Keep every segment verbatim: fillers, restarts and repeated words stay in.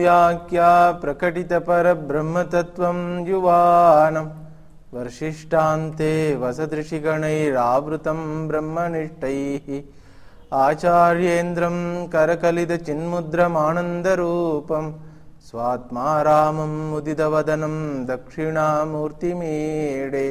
व्याख्या प्रकटित पर ब्रह्म तत्वं युवानं वर्षिष्टान्ते वसदृशिगणैरावृतं ब्रह्मनिष्ठैः आचार्येन्द्रं करकलित चिन्मुद्रमानन्दरूपं स्वात्मारामं मुदितवदनं दक्षिणामूर्तिमीडे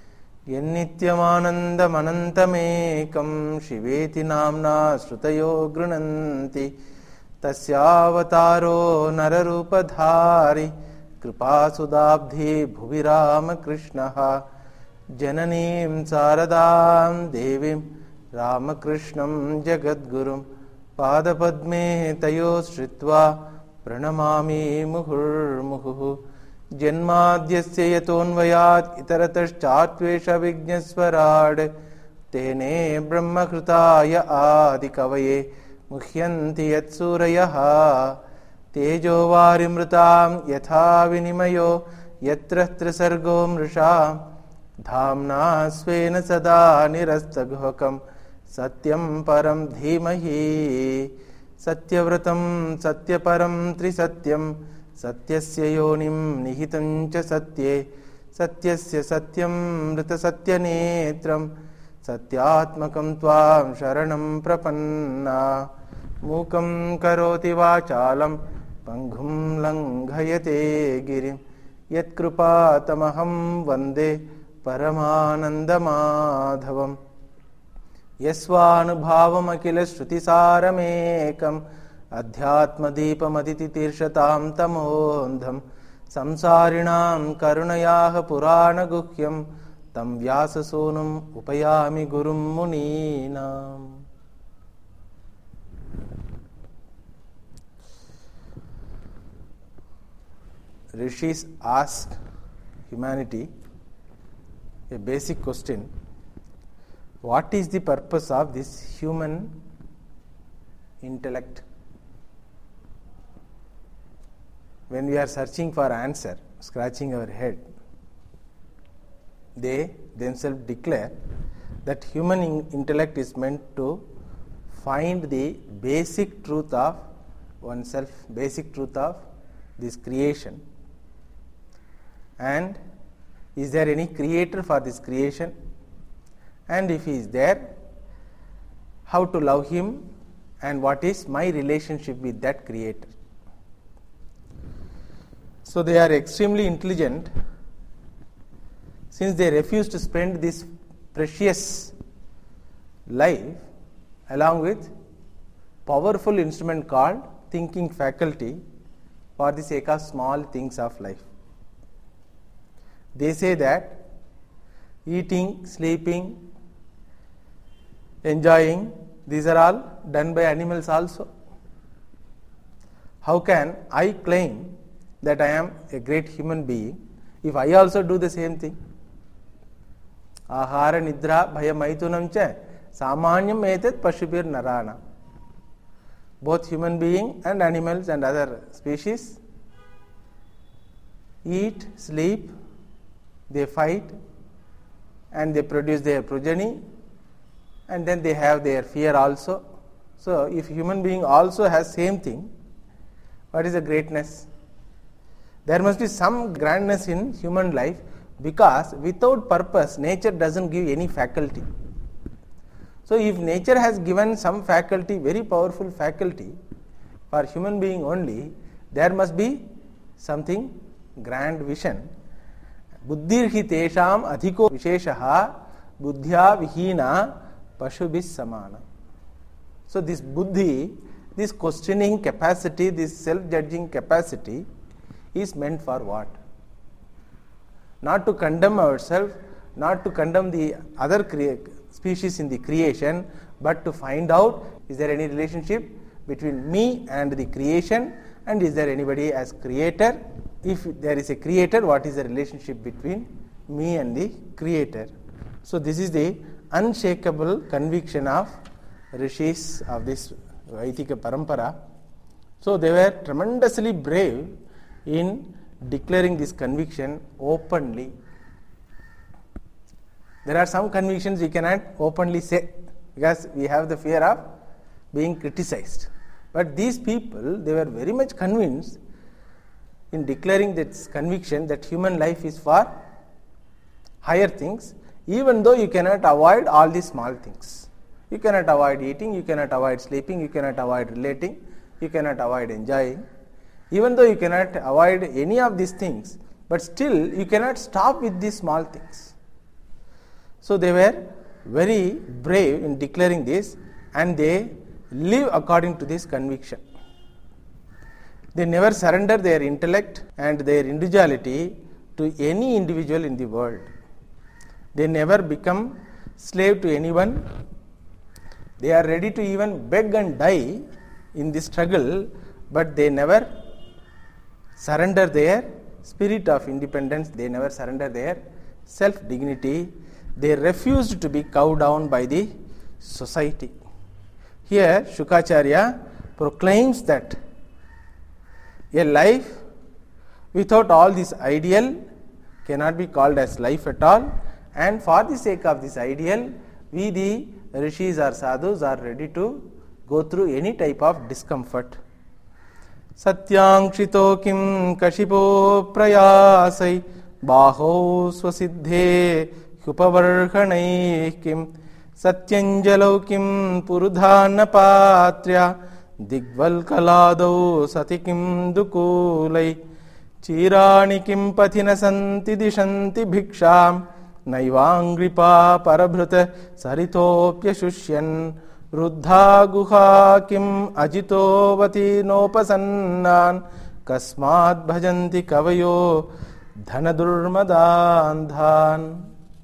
यन्नित्यमानन्दमनन्तमेकं शिवेति नाम्ना श्रुतयो गृह्णन्ति तस्यावतारो नररूपधारी कृपासुदाब्धि भुवि रामकृष्णः जननीं शारदां देवीं रामकृष्णं जगद्गुरुं पादपद्मे तयोः श्रित्वा प्रणमामि मुहुर्मुहुः जन्माद्यस्य यतोऽन्वयात् इतरतश्चात्वेषविघ्नस्वराड् तेने ब्रह्मकृताय आदिकवये मुह्यन्ति यत्सूरयः तेजो वारिमृतां यथा विनिमयो यत्र त्रिसर्गो मृषा धाम्ना स्वेन सदा निरस्तगुहकं सत्यं परं धीमहि सत्यव्रतं सत्यपरं त्रिसत्यं सत्यस्य योनिं निहितं च सत्ये सत्यस्य सत्यं मृतसत्यनेत्रं सत्यात्मकं त्वां शरणं प्रपन्ना मूकं करोति वाचालं पङ्गुं लङ्घयते गिरिं यत्कृपातमहं वन्दे परमानन्दमाधवम् यस्वानुभावमखिल श्रुतिसारमेकम् अध्यात्मदीपमदितितीर्षतां तमोन्धं संसारिणां करुणयाः पुराणगुह्यं तं व्याससूनुम् उपयामि गुरुं मुनीनाम्. Rishis ask humanity a basic question: what is the purpose of this human intellect? When we are searching for answer, scratching our head, they themselves declare that human in- intellect is meant to find the basic truth of oneself, basic truth of this creation. And is there any creator for this creation? And if he is there, how to love him and what is my relationship with that creator? So they are extremely intelligent, since they refuse to spend this precious life along with powerful instrument called thinking faculty for the sake of small things of life. They say that eating, sleeping, enjoying, these are all done by animals also. How can I claim that I am a great human being if I also do the same thing? Ahara nidra bhayamaitunam cha samanyam etat pashubir narana. Both human being and animals and other species eat, sleep, they fight, and they produce their progeny, and then they have their fear also. So if human being also has same thing, what is the greatness? There must be some grandness in human life, because without purpose nature doesn't give any faculty. So if nature has given some faculty, very powerful faculty for human being only, there must be something grand vision. Buddhirhi tesham adhiko visheshaha buddhya vihina pashubhis samana. So this buddhi, this questioning capacity, this self-judging capacity is meant for what? Not to condemn ourselves, not to condemn the other crea- species in the creation, but to find out, is there any relationship between me and the creation, and is there anybody as creator? If there is a creator, what is the relationship between me and the creator? So this is the unshakable conviction of rishis of this Vaitika Parampara. So they were tremendously brave in declaring this conviction openly. There are some convictions we cannot openly say because we have the fear of being criticized. But these people, they were very much convinced in declaring this conviction that human life is for higher things, even though you cannot avoid all these small things. You cannot avoid eating, you cannot avoid sleeping, you cannot avoid relating, you cannot avoid enjoying. Even though you cannot avoid any of these things, but still you cannot stop with these small things. So they were very brave in declaring this, and they live according to this conviction. They never surrender their intellect and their individuality to any individual in the world. They never become slave to anyone. They are ready to even beg and die in the struggle, but they never surrender their spirit of independence. They never surrender their self-dignity. They refused to be cowed down by the society. Here Shukacharya proclaims that a life without all this ideal cannot be called as life at all, and for the sake of this ideal, we the rishis or sadhus are ready to go through any type of discomfort. Satyangshito kim kashipo prayasai baho swasiddhe hupavarhanai kim satyanjalau kim purudhana patrya digval kaladau sati kim dukulai chirani kim pathina santi dishanti bhiksham naivangripa parabhrata saritopya shushyan ruddha guha kim ajitovati nopasannan kasmat bhajanti kavayo dhanadurmadandhan.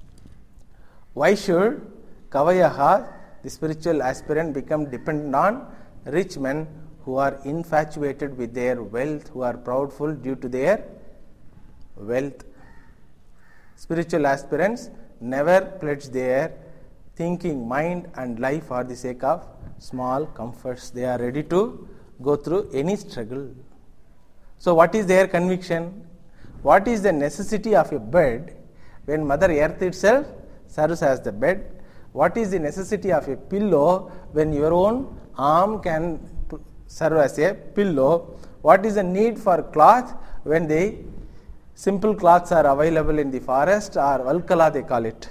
Why should kavayaha, the spiritual aspirant, become dependent on rich men who are infatuated with their wealth, who are proudful due to their wealth? Spiritual aspirants never pledge their thinking, mind and life for the sake of small comforts. They are ready to go through any struggle. So what is their conviction? What is the necessity of a bed when Mother Earth itself serves as the bed? What is the necessity of a pillow when your own arm can serve as a pillow? What is the need for cloth when the simple cloths are available in the forest, or valkala they call it,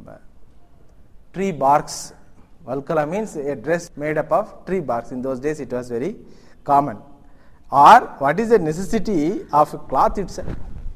tree barks. Valkala means a dress made up of tree barks. In those days it was very common. Or what is the necessity of a cloth itself?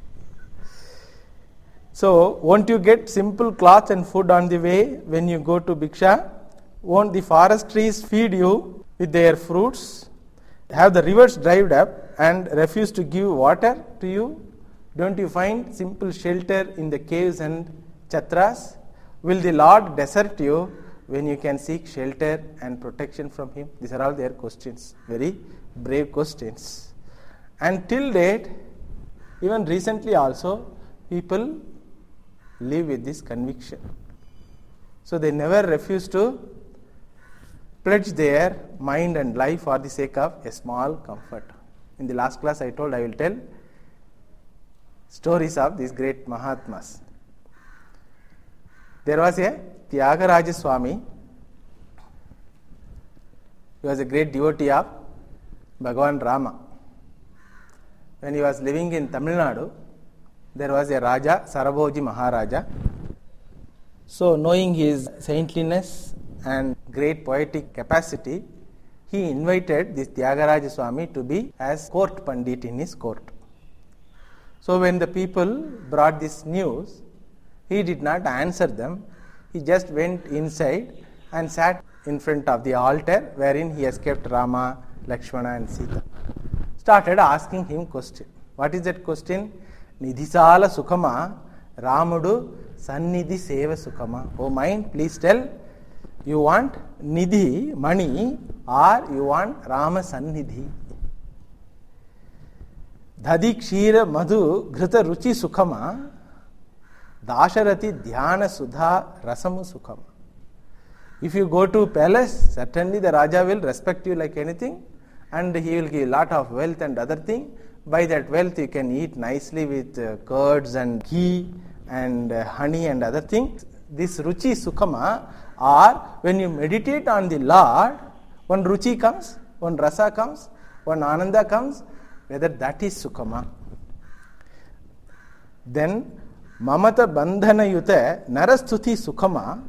So won't you get simple cloth and food on the way when you go to Bhiksha? Won't the forest trees feed you with their fruits? Have the rivers dried up and refuse to give water to you? Don't you find simple shelter in the caves and chatras? Will the Lord desert you when you can seek shelter and protection from Him? These are all their questions, very brave questions. And till date, even recently also, people live with this conviction. So they never refuse to pledge their mind and life for the sake of a small comfort. In the last class I told I will tell stories of these great Mahatmas. There was a Tyagaraja Swami. He was a great devotee of Bhagavan Rama. When he was living in Tamil Nadu, there was a Raja, Sarabhoji Maharaja. So knowing his saintliness and great poetic capacity, he invited this Tyagaraja Swami to be as court pandit in his court. So when the people brought this news, he did not answer them. He just went inside and sat in front of the altar wherein he has kept Rama, Lakshmana and Sita. Started asking him question. What is that question? Nidhisala Sukhama, Ramudu Sannidhi Seva Sukhama. Oh mind, please tell, you want Nidhi, money, or you want Rama Sannidhi? Dhadi Kshira Madhu Ghrita Ruchi Sukhama, Dasharati Dhyana Sudha Rasamu Sukhama. If you go to palace, certainly the Raja will respect you like anything, and he will give a lot of wealth and other thing. By that wealth you can eat nicely with uh, curds and ghee and uh, honey and other things. This Ruchi Sukhama, or when you meditate on the Lord, one Ruchi comes, one Rasa comes, one Ananda comes, whether that is Sukhama. Then Mamata Bandhana Yuta Narastuti Sukhama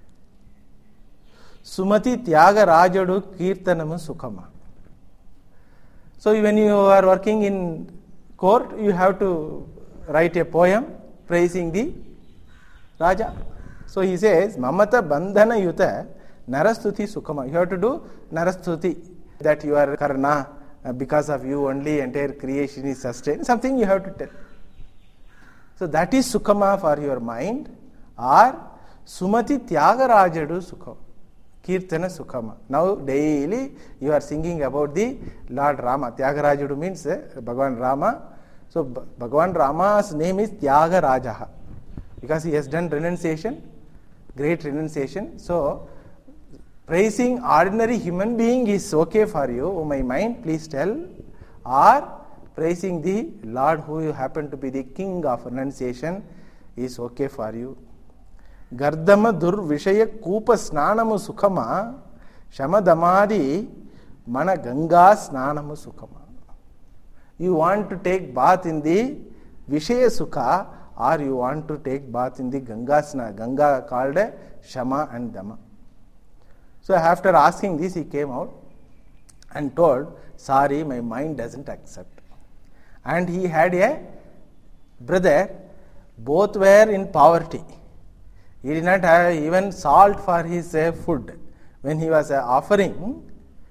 Sumati Tyaga Rajadu Kirtanama Sukhama. So when you are working in court, you have to write a poem praising the Raja. So he says, Mamata Bandhana Yuta Narastuti Sukhama. You have to do Narastuti, that you are Karna, because of you only entire creation is sustained. Something you have to tell. So that is Sukhama for your mind, or Sumati Tyagarajadu Sukhama. Kirtana Sukhama. Now daily you are singing about the Lord Rama. Tyagarajudu means uh, Bhagavan Rama. So Bhagavan Rama's name is Tyagarajaha because he has done renunciation, great renunciation. So praising ordinary human being is okay for you, oh my mind, please tell. Or praising the Lord who happen to be the king of renunciation is okay for you. Gardama dur vishaya kupa snanamu sukhama shamadamadi mana ganga snanamu sukhama. You want to take bath in the vishaya sukha, or you want to take bath in the Ganga Sna, Ganga called Shama and Dama. So after asking this, he came out and told, sorry, my mind doesn't accept. And he had a brother, both were in poverty. He did not have even salt for his uh, food. When he was uh, offering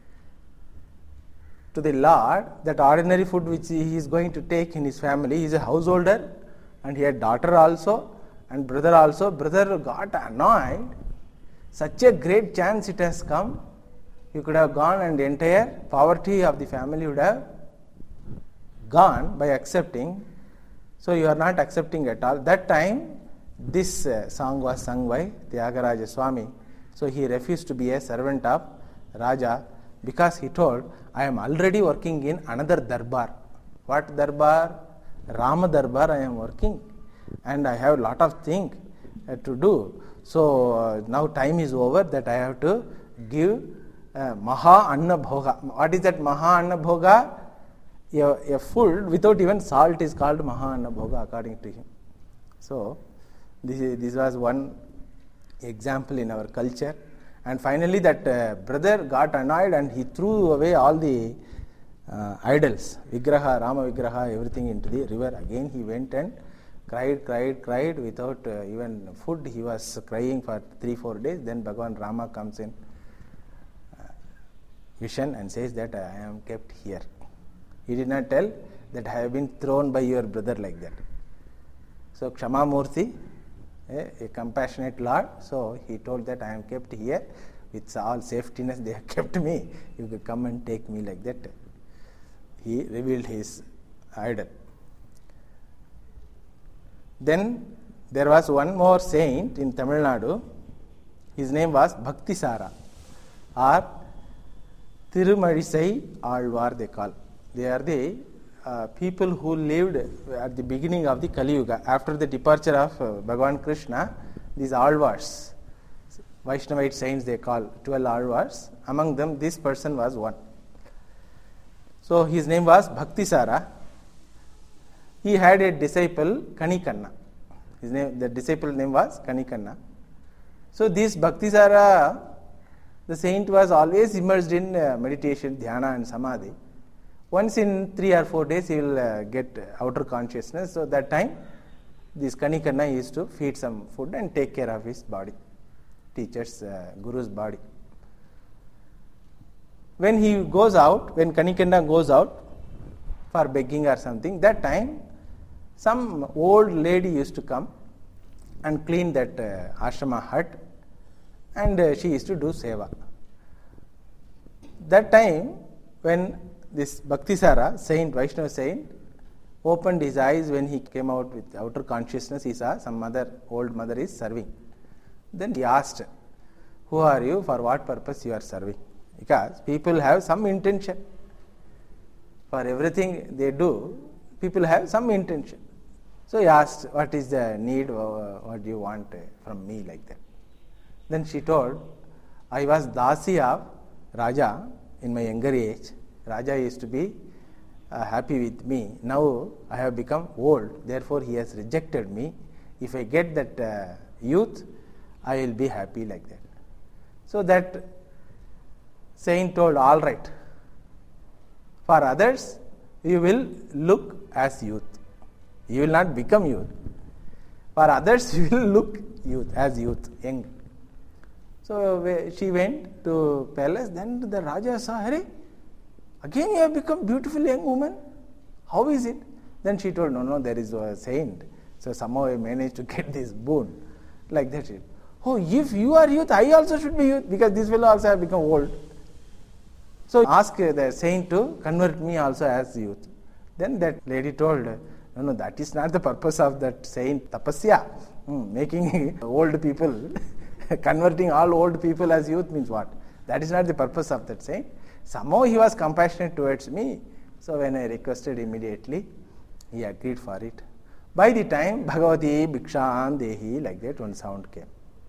to the Lord that ordinary food which he is going to take in his family, he is a householder and he had daughter also and brother also. Brother got annoyed. Such a great chance it has come. You could have gone and the entire poverty of the family would have gone by accepting. So you are not accepting at all. That time this uh, song was sung by Tyagaraja Swami. So he refused to be a servant of Raja because he told, I am already working in another darbar. What darbar? Rama darbar I am working and I have a lot of things uh, to do. So uh, now time is over that I have to give uh, Maha Anna Bhoga. What is that Maha Anna Bhoga? A, a food without even salt is called Maha Anna Bhoga according to him. So this, is, this was one example in our culture. And finally that uh, brother got annoyed and he threw away all the uh, idols, Vigraha, Rama Vigraha, everything into the river. Again he went and cried, cried, cried without uh, even food. He was crying for three, four days. Then Bhagavan Rama comes in uh, vision and says that I am kept here. He did not tell that I have been thrown by your brother like that. So Kshama Murti, a, a compassionate Lord, so he told that I am kept here with all safetiness. They have kept me. You could come and take me like that. He revealed his idol. Then there was one more saint in Tamil Nadu. His name was Bhaktisara or Tirumalisai Alvar they call. They are the uh, people who lived at the beginning of the Kali Yuga. After the departure of uh, Bhagavan Krishna, these Alvars, Vaishnavite saints they call, twelve Alvars. Among them this person was one. So his name was Bhaktisara. He had a disciple, Kanikanna. His name, the disciple name was Kanikanna. So this Bhaktisara, the saint was always immersed in uh, meditation, dhyana and samadhi. Once in three or four days he will uh, get outer consciousness. So that time this Kanikanna used to feed some food and take care of his body, teacher's, uh, guru's body. When he goes out, when Kanikanna goes out for begging or something, that time some old lady used to come and clean that uh, ashrama hut and uh, she used to do seva. That time when this Bhaktisara, saint, Vaishnava saint, opened his eyes when he came out with outer consciousness, he saw some mother, old mother is serving. Then he asked, who are you, for what purpose you are serving? Because people have some intention. For everything they do, people have some intention. So he asked, what is the need, what do you want from me, like that. Then she told, I was Dasi of Raja in my younger age. Raja used to be uh, happy with me. Now I have become old, therefore he has rejected me. If I get that uh, youth, I will be happy like that. So that saint told, all right, for others you will look as youth. You will not become youth. For others you will look youth, as youth, young. So she went to palace. Then the Raja saw, Hare, again you have become beautiful young woman. How is it? Then she told, no, no, there is a saint. So somehow I managed to get this boon. Like that. Oh, if you are youth, I also should be youth, because this fellow also have become old. So ask the saint to convert me also as youth. Then that lady told, no, no, that is not the purpose of that saint tapasya. Hmm, making old people, converting all old people as youth means what? That is not the purpose of that saint. Somehow he was compassionate towards me. So when I requested, immediately he agreed for it. By the time Bhagavati Bhikshaan Dehi, like that one sound came.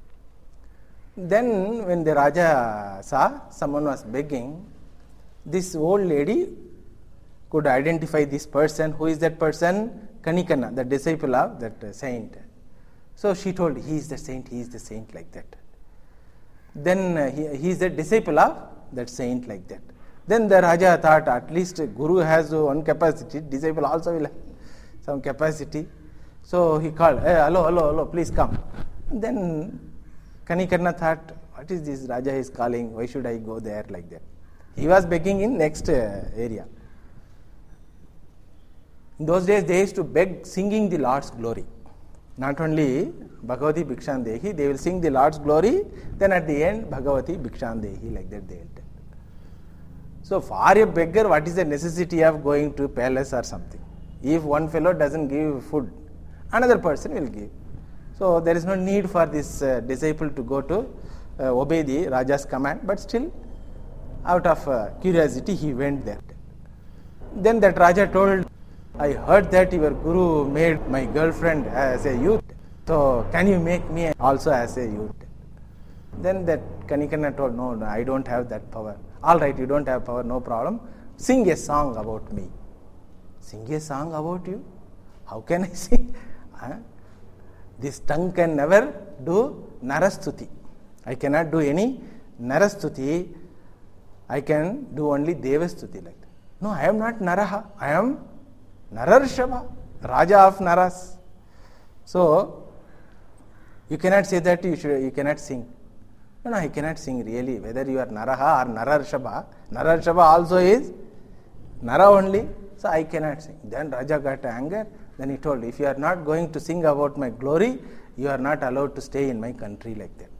Then when the Raja saw someone was begging, this old lady could identify this person. Who is that person? Kanikana, the disciple of that saint. So she told, he is the saint, he is the saint, like that. Then uh, he, he is the disciple of that saint, like that. Then the Raja thought, at least Guru has one capacity, disciple also will have some capacity. So he called, hey, hello, hello, hello, please come. And then Kanikarna thought, what is this Raja is calling, why should I go there, like that. He was begging in next uh, area. In those days they used to beg singing the Lord's glory. Not only Bhagavati Bhikshaan Dehi, they will sing the Lord's glory, then at the end Bhagavati Bhikshaan Dehi, like that they will tell. So for a beggar, what is the necessity of going to palace or something? If one fellow doesn't give food, another person will give. So there is no need for this uh, disciple to go to uh, obey the Raja's command, but still out of uh, curiosity he went there. Then that Raja told, I heard that your Guru made my girlfriend as a youth, so can you make me also as a youth? Then that Kanikana told, no, no, I don't have that power. All right, you don't have power, no problem. Sing a song about me. Sing a song about you? How can I sing? Huh? This tongue can never do Narastuti. I cannot do any Narastuti. I can do only Devastuti like that. No, I am not Naraha. I am Nararshava, Raja of Naras. So, you cannot say that you should, you cannot sing. No, no, I cannot sing really. Whether you are Naraha or Nararshava, Nararshava also is Nara only. So, I cannot sing. Then Raja got anger. Then he told, if you are not going to sing about my glory, you are not allowed to stay in my country, like that.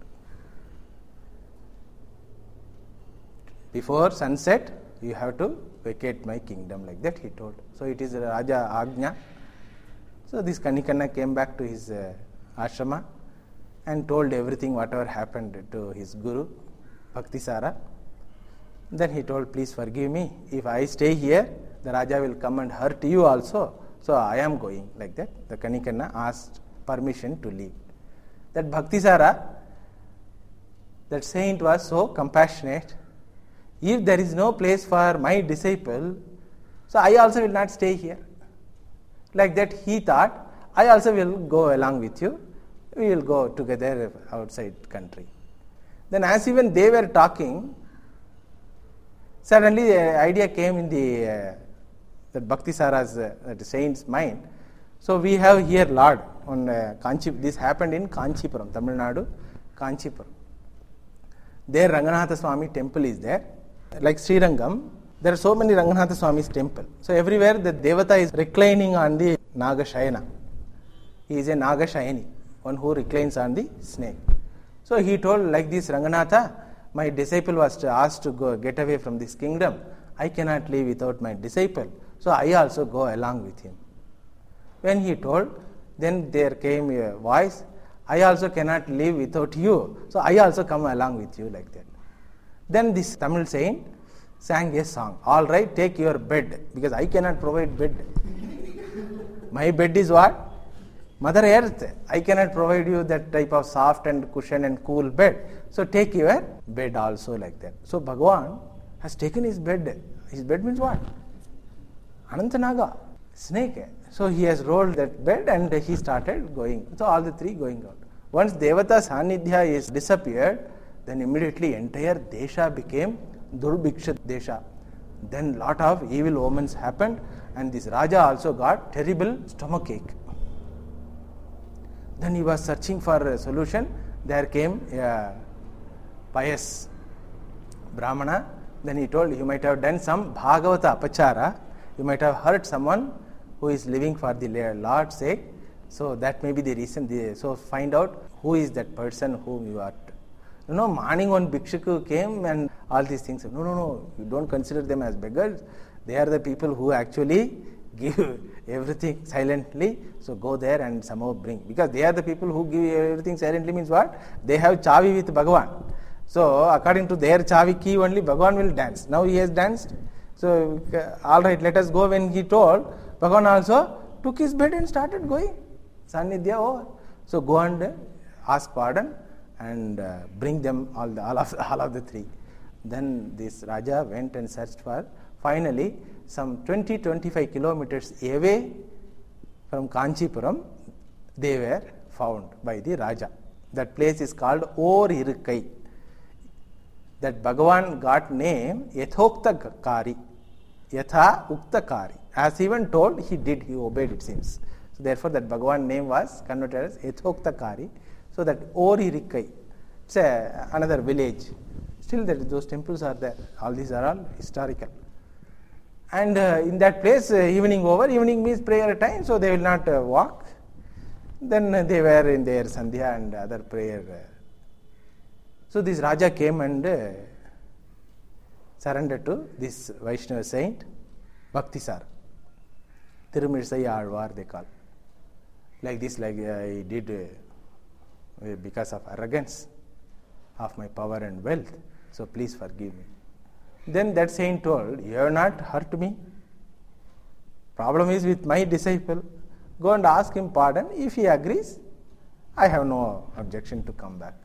Before sunset, you have to vacate my kingdom, like that he told. So it is Raja Agnya. So this Kanikana came back to his uh, ashrama and told everything whatever happened to his Guru, Bhaktisara. Then he told, please forgive me. If I stay here, the Raja will come and hurt you also. So I am going, like that. The Kanikana asked permission to leave. That Bhaktisara, that saint, was so compassionate. If there is no place for my disciple, so I also will not stay here. Like that he thought, I also will go along with you. We will go together outside country. Then as even they were talking, suddenly the idea came in the uh, the Bhaktisara's uh, the saint's mind. So we have here Lord on uh, Kanchi. This happened in Kanchipuram, Tamil Nadu, Kanchipuram. There Ranganatha Swami temple is there. Like Srirangam, there are so many Ranganatha Swami's temple. So everywhere the Devata is reclining on the Nagashayana. He is a Nagashayani, one who reclines on the snake. So he told, like this, Ranganatha, my disciple was asked to go get away from this kingdom. I cannot live without my disciple. So I also go along with him. When he told, then there came a voice, I also cannot live without you. So I also come along with you, like that. Then this Tamil saint sang a song. All right, take your bed, because I cannot provide bed. My bed is what? Mother Earth. I cannot provide you that type of soft and cushion and cool bed. So take your bed also, like that. So Bhagavan has taken his bed. His bed means what? Anantanaga, snake. So he has rolled that bed and he started going. So all the three going out. Once Devata Sanidhya is disappeared, then immediately entire Desha became Durbhiksha Desha. Then lot of evil omens happened and this Raja also got terrible stomachache. Then he was searching for a solution. There came a pious Brahmana. Then he told, you might have done some Bhagavata Apachara. You might have hurt someone who is living for the Lord's sake. So that may be the reason. The, so find out who is that person whom you are. You know, morning one Bhikshaku came and all these things. No, no, no. You don't consider them as beggars. They are the people who actually give everything silently. So go there and somehow bring. Because they are the people who give everything silently means what? They have chavi with Bhagavan. So according to their chavi key only Bhagavan will dance. Now he has danced. So uh, all right, let us go. When he told, Bhagavan also took his bed and started going. Sanidhya over. So go and uh, ask pardon and uh, bring them all, the, all, of, all of the three. Then this Raja went and searched for, finally some twenty to twenty-five kilometers away from Kanchipuram, they were found by the Raja. That place is called Or Irukkai. That Bhagavan got name Yathokta Kari. Yatha Ukta Kari. As even told, he did, he obeyed, it seems. So therefore that Bhagavan name was converted as Yathokta Kari. So that Or Irukkai, it's a, another village. Still that those temples are there. All these are all historical. And uh, in that place, uh, evening over, evening means prayer time, so they will not uh, walk. Then uh, they were in their Sandhya and other prayer. Uh. So this Raja came and uh, surrendered to this Vaishnava saint, Bhaktisara. Thirumirsai Alvar they call. Like this, like uh, I did uh, because of arrogance of my power and wealth. So please forgive me. Then that saint told, you have not hurt me. Problem is with my disciple. Go and ask him pardon. If he agrees, I have no objection to come back.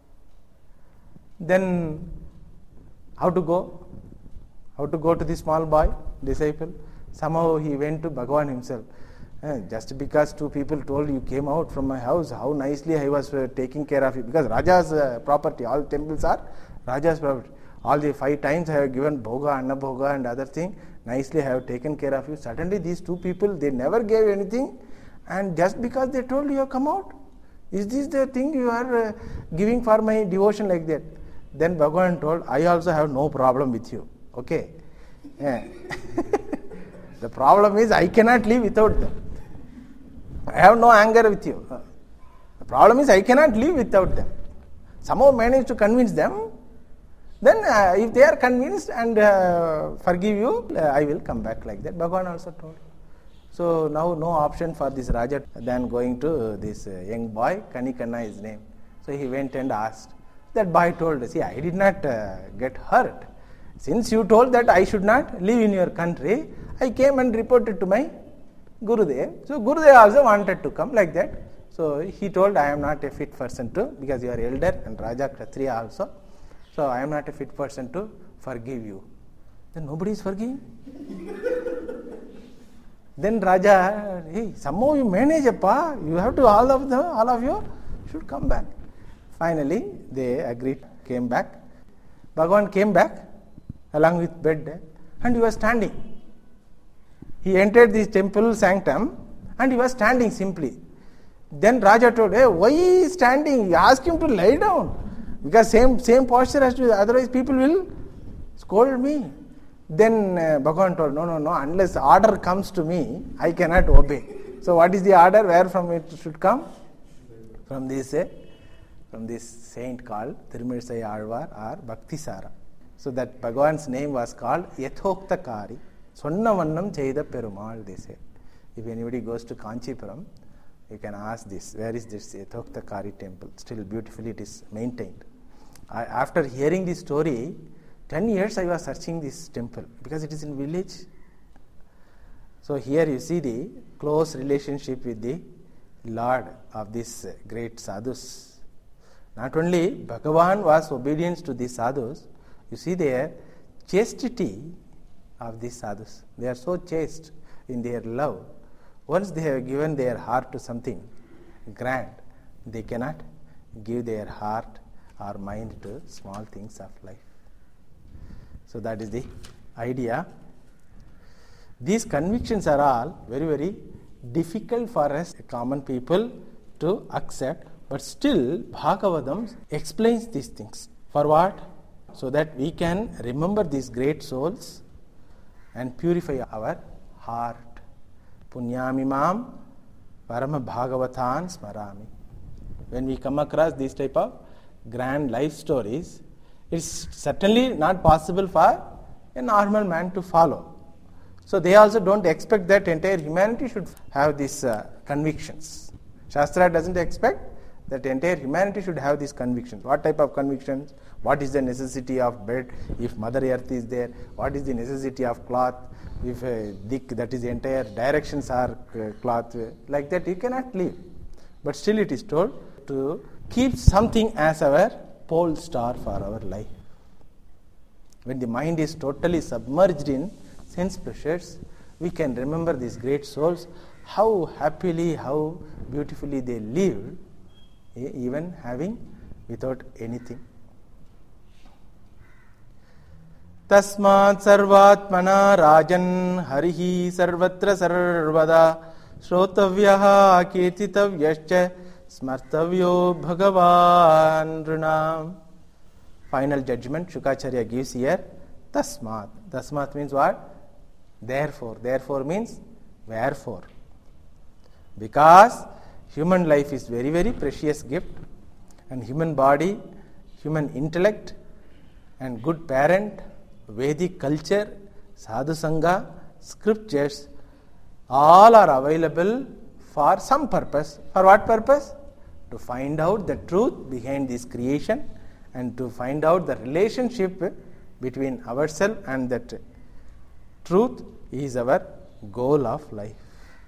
Then how to go? How to go to the small boy, disciple? Somehow he went to Bhagavan himself. Eh, just because two people told you came out from my house, how nicely I was uh, taking care of you. Because Raja's uh, property, all temples are Raja's property. All the five times I have given bhoga, anna bhoga and other thing. Nicely I have taken care of you. Suddenly these two people, they never gave anything. And just because they told you have come out. Is this the thing you are uh, giving for my devotion like that? Then Bhagavan told, I also have no problem with you. Okay. Yeah. The problem is I cannot live without them. I have no anger with you. The problem is I cannot live without them. Somehow manage to convince them. Then uh, if they are convinced and uh, forgive you, uh, I will come back like that. Bhagavan also told. So now no option for this Raja than going to this uh, young boy, Kanikanna his name. So he went and asked. That boy told, see, I did not uh, get hurt. Since you told that I should not live in your country, I came and reported to my Gurudev. So Gurudev also wanted to come like that. So he told, I am not a fit person to, because you are elder and Raja Kshatriya also. So I am not a fit person to forgive you. Then nobody is forgiving. Then Raja, hey, somehow you manage, appa. You have to, all of them, all of you should come back. Finally, they agreed, came back. Bhagavan came back along with bed and he was standing. He entered this temple sanctum and he was standing simply. Then Raja told, hey, why he is standing? He asked him to lie down. Because same same posture has to be, otherwise people will scold me. Then uh, Bhagavan told, no, no, no, unless order comes to me, I cannot obey. So what is the order? Where from it should come? From this uh, from this saint called Thirumirsai Alvar or Bhaktisara. So that Bhagavan's name was called Yathokta Kari. Sonnavannam Cheida Perumal, they say. If anybody goes to Kanchipuram, you can ask this, where is this Yathokta Kari temple? Still beautifully it is maintained. I, after hearing this story, ten years I was searching this temple because it is in village. So here you see the close relationship with the Lord of this great sadhus. Not only Bhagavan was obedience to these sadhus, you see there chastity of these sadhus. They are so chaste. in their love. Once they have given their heart to something grand, they cannot give their heart or mind to small things of life. So that is the idea. These convictions are all very, very difficult for us common people to accept, but still Bhagavatam explains these things. For what? So that we can remember these great souls and purify our heart. Punyamimam Parama Bhagavatan Smarami. When we come across these type of grand life stories, it's certainly not possible for a normal man to follow. So they also don't expect that entire humanity should have these uh, convictions. Shastra doesn't expect that entire humanity should have these convictions. What type of convictions? What is the necessity of bed if Mother Earth is there? What is the necessity of cloth if uh, dik, that is the entire directions are uh, cloth? Like that you cannot live. But still it is told to keep something as our pole star for our life. When the mind is totally submerged in sense pleasures, we can remember these great souls, how happily, how beautifully they lived, even having without anything. Tasmat sarvatmana rajan harihi sarvatra sarvada shrotavyaha kirtitavyascha smartavyo bhagavan runam. Final judgment Shukacharya gives here. Tasmat. Tasmat means what? Therefore. Therefore means wherefore. Because human life is very, very precious gift, and human body, human intellect, and good parent, Vedic culture, sadhu sangha, scriptures, all are available for some purpose. For what purpose? To find out the truth behind this creation and to find out the relationship between ourselves and that truth is our goal of life.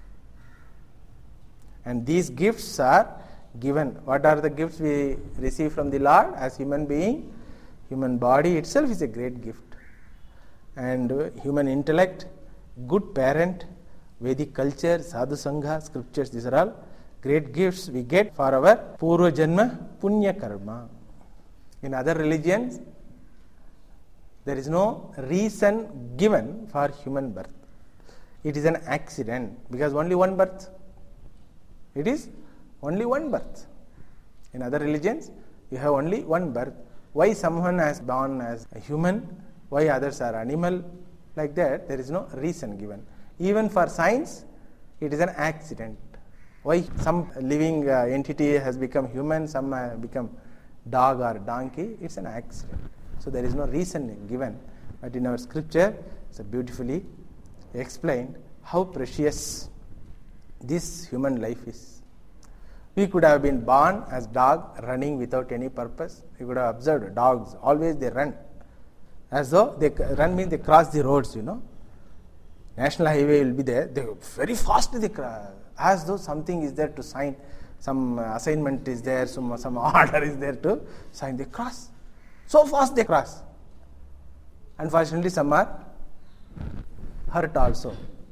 And these gifts are given. What are the gifts we receive from the Lord as human being? Human body itself is a great gift. And human intellect, good parent, Vedic culture, sadhu sangha, scriptures, these are all great gifts we get for our purva janma punya karma. In other religions, there is no reason given for human birth. It is an accident because only one birth. It is only one birth. In other religions, you have only one birth. Why someone has born as a human, why others are animal, like that, there is no reason given. Even for science, it is an accident. Why some living uh, entity has become human, some uh, become dog or donkey, it's an accident. So there is no reason given. But in our scripture, it's beautifully explained how precious this human life is. We could have been born as dog running without any purpose. You could have observed dogs, always they run. As though they run means they cross the roads, you know. National highway will be there, they very fast they cross, as though something is there to sign, some uh, assignment is there, some, some order is there to sign, they cross. So fast they cross. Unfortunately some are hurt also.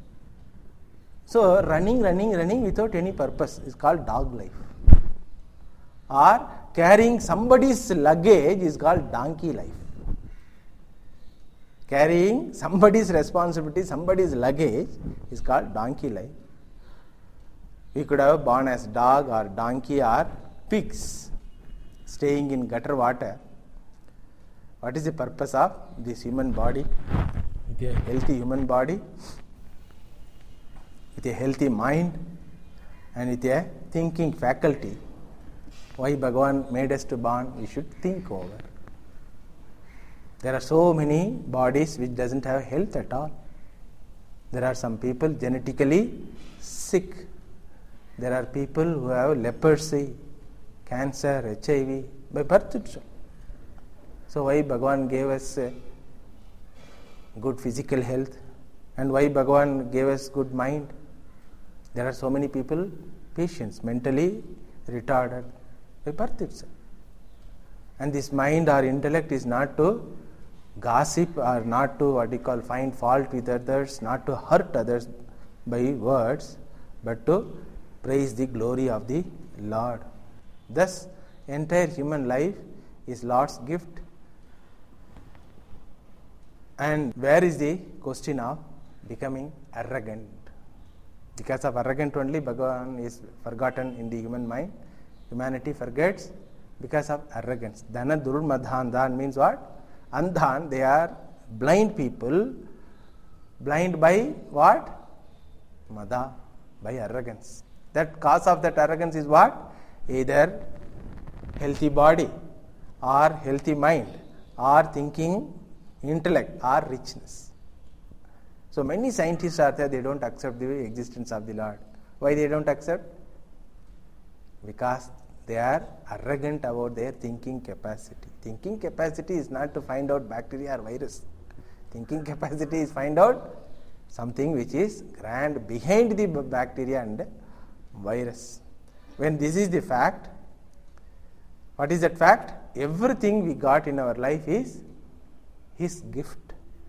So running, running, running without any purpose is called dog life. Or carrying somebody's luggage is called donkey life. Carrying somebody's responsibility, somebody's luggage is called donkey life. We could have born as dog or donkey or pigs, staying in gutter water. What is the purpose of this human body? With a healthy human body, with a healthy mind, and with a thinking faculty. Why Bhagavan made us to born? We should think over. There are so many bodies which doesn't have health at all. There are some people genetically sick. There are people who have leprosy, cancer, H I V by birth itself. So why Bhagavan gave us uh, good physical health, and why Bhagavan gave us good mind? There are so many people, patients, mentally retarded by birth itself. And this mind or intellect is not to gossip or not to what we call find fault with others, not to hurt others. by words, but to praise the glory of the Lord. Thus, entire human life is Lord's gift. And where is the question of becoming arrogant? Because of arrogant only, Bhagavan is forgotten in the human mind. Humanity forgets because of arrogance. Dhana durur madhan means what? Andhan, they are blind people. Blind by what? Mada, by arrogance. That cause of that arrogance is what? Either healthy body, or healthy mind, or thinking intellect, or richness. So many scientists are there, they don't accept the existence of the Lord. Why they don't accept? Because they are arrogant about their thinking capacity. Thinking capacity is not to find out bacteria or virus. Thinking capacity is find out something which is grand behind the bacteria and virus. When this is the fact, what is that fact? Everything we got in our life is His gift.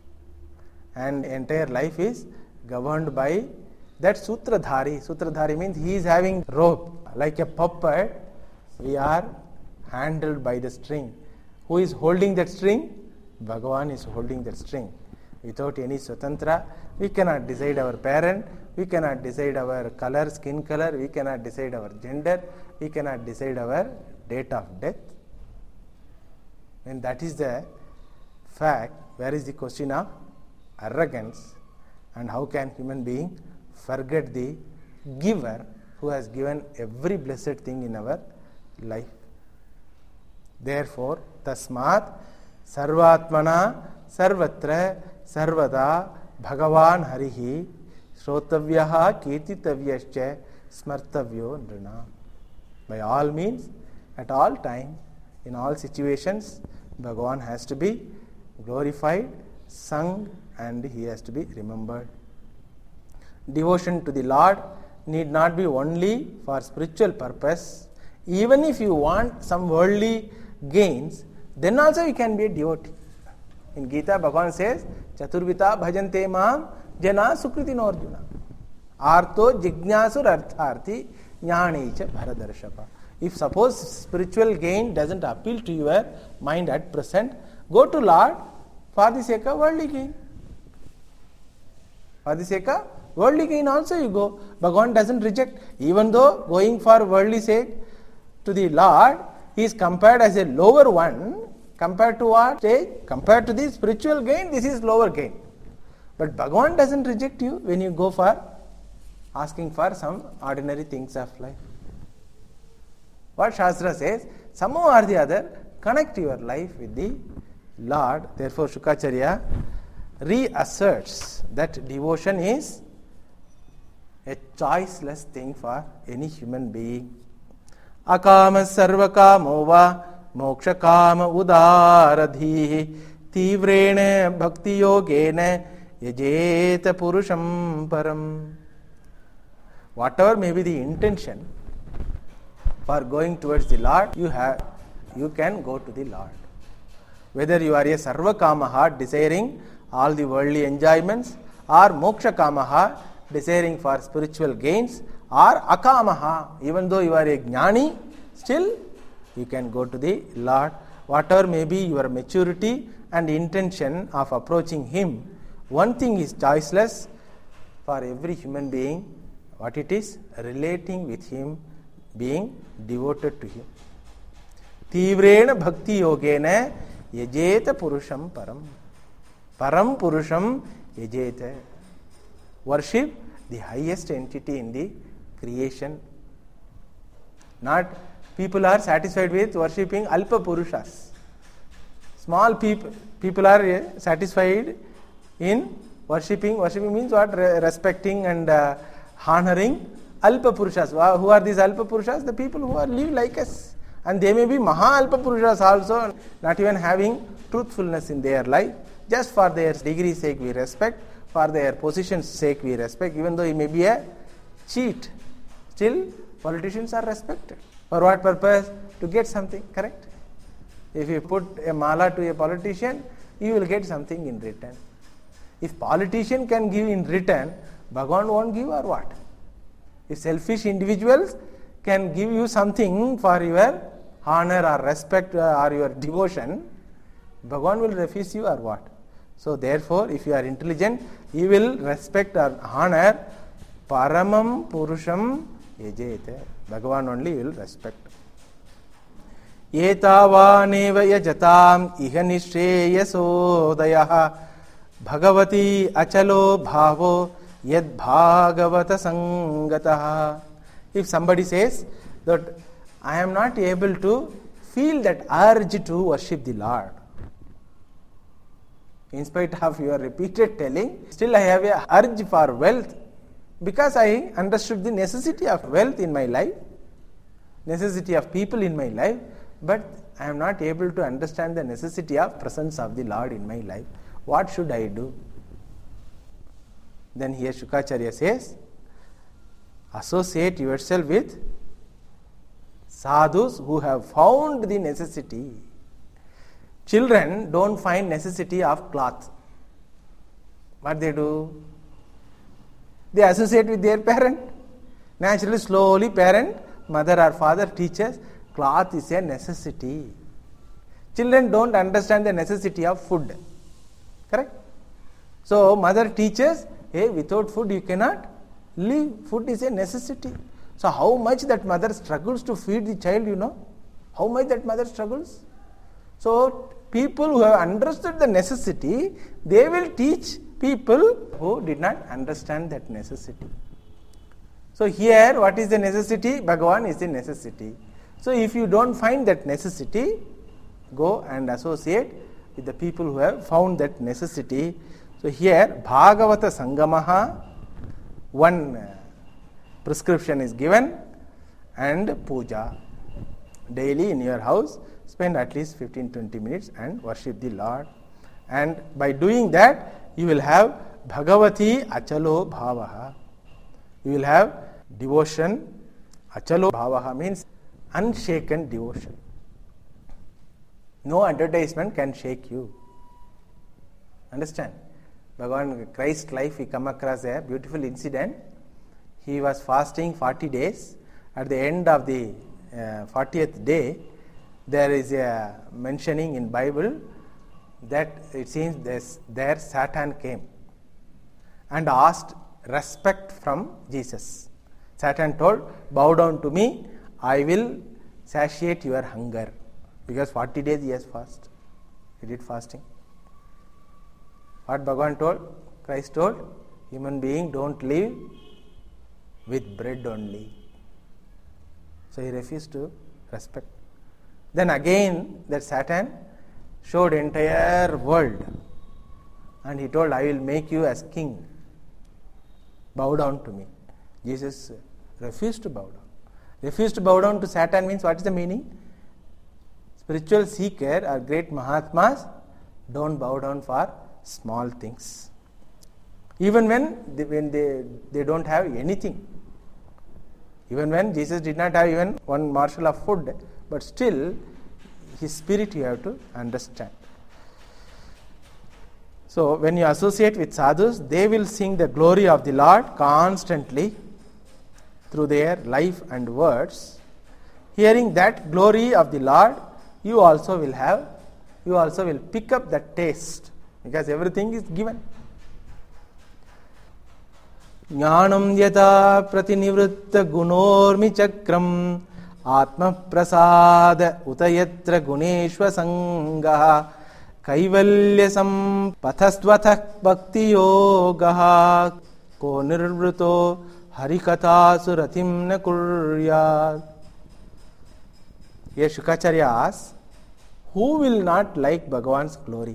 And entire life is governed by that Sutradhari. Sutradhari means he is having rope. Like a puppet, we are handled by the string. Who is holding that string? Bhagavan is holding that string. Without any Swatantra, we cannot decide our parent, we cannot decide our color, skin color, we cannot decide our gender, we cannot decide our date of death. And that is the fact, where is the question of arrogance, and how can human being forget the giver who has given every blessed thing in our life? Therefore, tasmat sarvatmana sarvatra sarvada bhagavan harihi shrotavyaha kirtitavyascha smartavyo nrina. By all means, at all time, in all situations, Bhagavan has to be glorified, sung, and he has to be remembered. Devotion to the Lord need not be only for spiritual purpose. Even if you want some worldly gains, then also you can be a devotee. In Gita, Bhagavan says, Chaturvita bhajante mam jana sukritino arjuna. Artho jignasur artharthi jnanicha bharadarshapa. If suppose spiritual gain doesn't appeal to your mind at present, go to Lord for the sake of worldly gain. For the sake of worldly gain also you go. Bhagavan doesn't reject. Even though going for worldly sake to the Lord, he is compared as a lower one. Compared to what stage? Compared to the spiritual gain, this is lower gain. But Bhagavan doesn't reject you when you go for asking for some ordinary things of life. What Shastra says, somehow or the other, connect your life with the Lord. Therefore, Shukacharya reasserts that devotion is a choiceless thing for any human being. Akama sarvakamo va moksha kama udaradhi tivrene bhakti yogene yajeta purusham param. Whatever may be the intention for going towards the Lord, you have, you can go to the Lord. Whether you are a sarvakamaha, desiring all the worldly enjoyments, or moksha kamaha, desiring for spiritual gains, or akamaha, even though you are a jnani, still you can go to the Lord. Whatever may be your maturity and intention of approaching Him, one thing is choiceless for every human being. What it is? Relating with Him, being devoted to Him. Tivrena bhakti yogena yajeta purusham param. Param purusham yajeta. Worship the highest entity in the creation. Not people are satisfied with worshipping alpa purushas. Small people, people are satisfied in worshipping. Worshipping means what? Respecting and uh, honoring alpa purushas. Who are these alpa purushas? The people who are live like us. And they may be maha alpa purushas also, not even having truthfulness in their life. Just for their degree sake we respect, for their position's sake we respect, even though he may be a cheat. Still, politicians are respected. For what purpose? To get something, correct? If you put a mala to a politician, you will get something in return. If politician can give in return, Bhagavan won't give or what? If selfish individuals can give you something for your honor or respect or your devotion, Bhagavan will refuse you or what? So therefore, if you are intelligent, you will respect or honor Paramam Purusham Yajete. Bhagavan only will respect. Etavaneva yajatam iha nishreyasodayaha Bhagavati achalo bhavo yad bhagavata sangataha. If somebody says that I am not able to feel that urge to worship the Lord, in spite of your repeated telling, still I have a urge for wealth, because I understood the necessity of wealth in my life, necessity of people in my life, but I am not able to understand the necessity of presence of the Lord in my life. What should I do? Then here Shukacharya says, associate yourself with sadhus who have found the necessity. Children don't find necessity of cloth. What they do? They associate with their parent. Naturally, slowly parent, mother or father teaches cloth is a necessity. Children don't understand the necessity of food. Correct? So mother teaches, hey, without food you cannot live. Food is a necessity. So how much that mother struggles to feed the child, you know? How much that mother struggles? So people who have understood the necessity, they will teach people who did not understand that necessity. So here, what is the necessity? Bhagavan is the necessity. So if you don't find that necessity, go and associate with the people who have found that necessity. So here, Bhagavata Sangamaha, one prescription is given, and puja. Daily in your house, spend at least fifteen to twenty minutes and worship the Lord. And by doing that, you will have Bhagavati Achalo Bhavaha. You will have devotion. Achalo Bhavaha means unshaken devotion. No advertisement can shake you. Understand? Bhagavan, Christ's life, we come across a beautiful incident. He was fasting forty days. At the end of the uh, fortieth day, there is a mentioning in Bible that it seems this, there Satan came and asked respect from Jesus. Satan told, bow down to me, I will satiate your hunger. Because forty days he has fasted. He did fasting. What Bhagavan told? Christ told, human being don't live with bread only. So he refused to respect. Then again that Satan showed entire world and he told, I will make you as king. Bow down to me. Jesus refused to bow down. Refused to bow down to Satan means what is the meaning? Spiritual seeker or great Mahatmas don't bow down for small things. Even when they, when they, they don't have anything. Even when Jesus did not have even one morsel of food, but still his spirit you have to understand. So when you associate with sadhus, they will sing the glory of the Lord constantly through their life and words. Hearing that glory of the Lord, you also will have, you also will pick up that taste, because everything is given. Jnanam yata pratinivritta gunormi chakram atma prasada utayatra guneshva sangaha kaivalyasam pathastvata bhakti yogaha ko nirvruto harikatha suratim na kuryat. Here Shukacharya asks, who will not like Bhagavan's glory?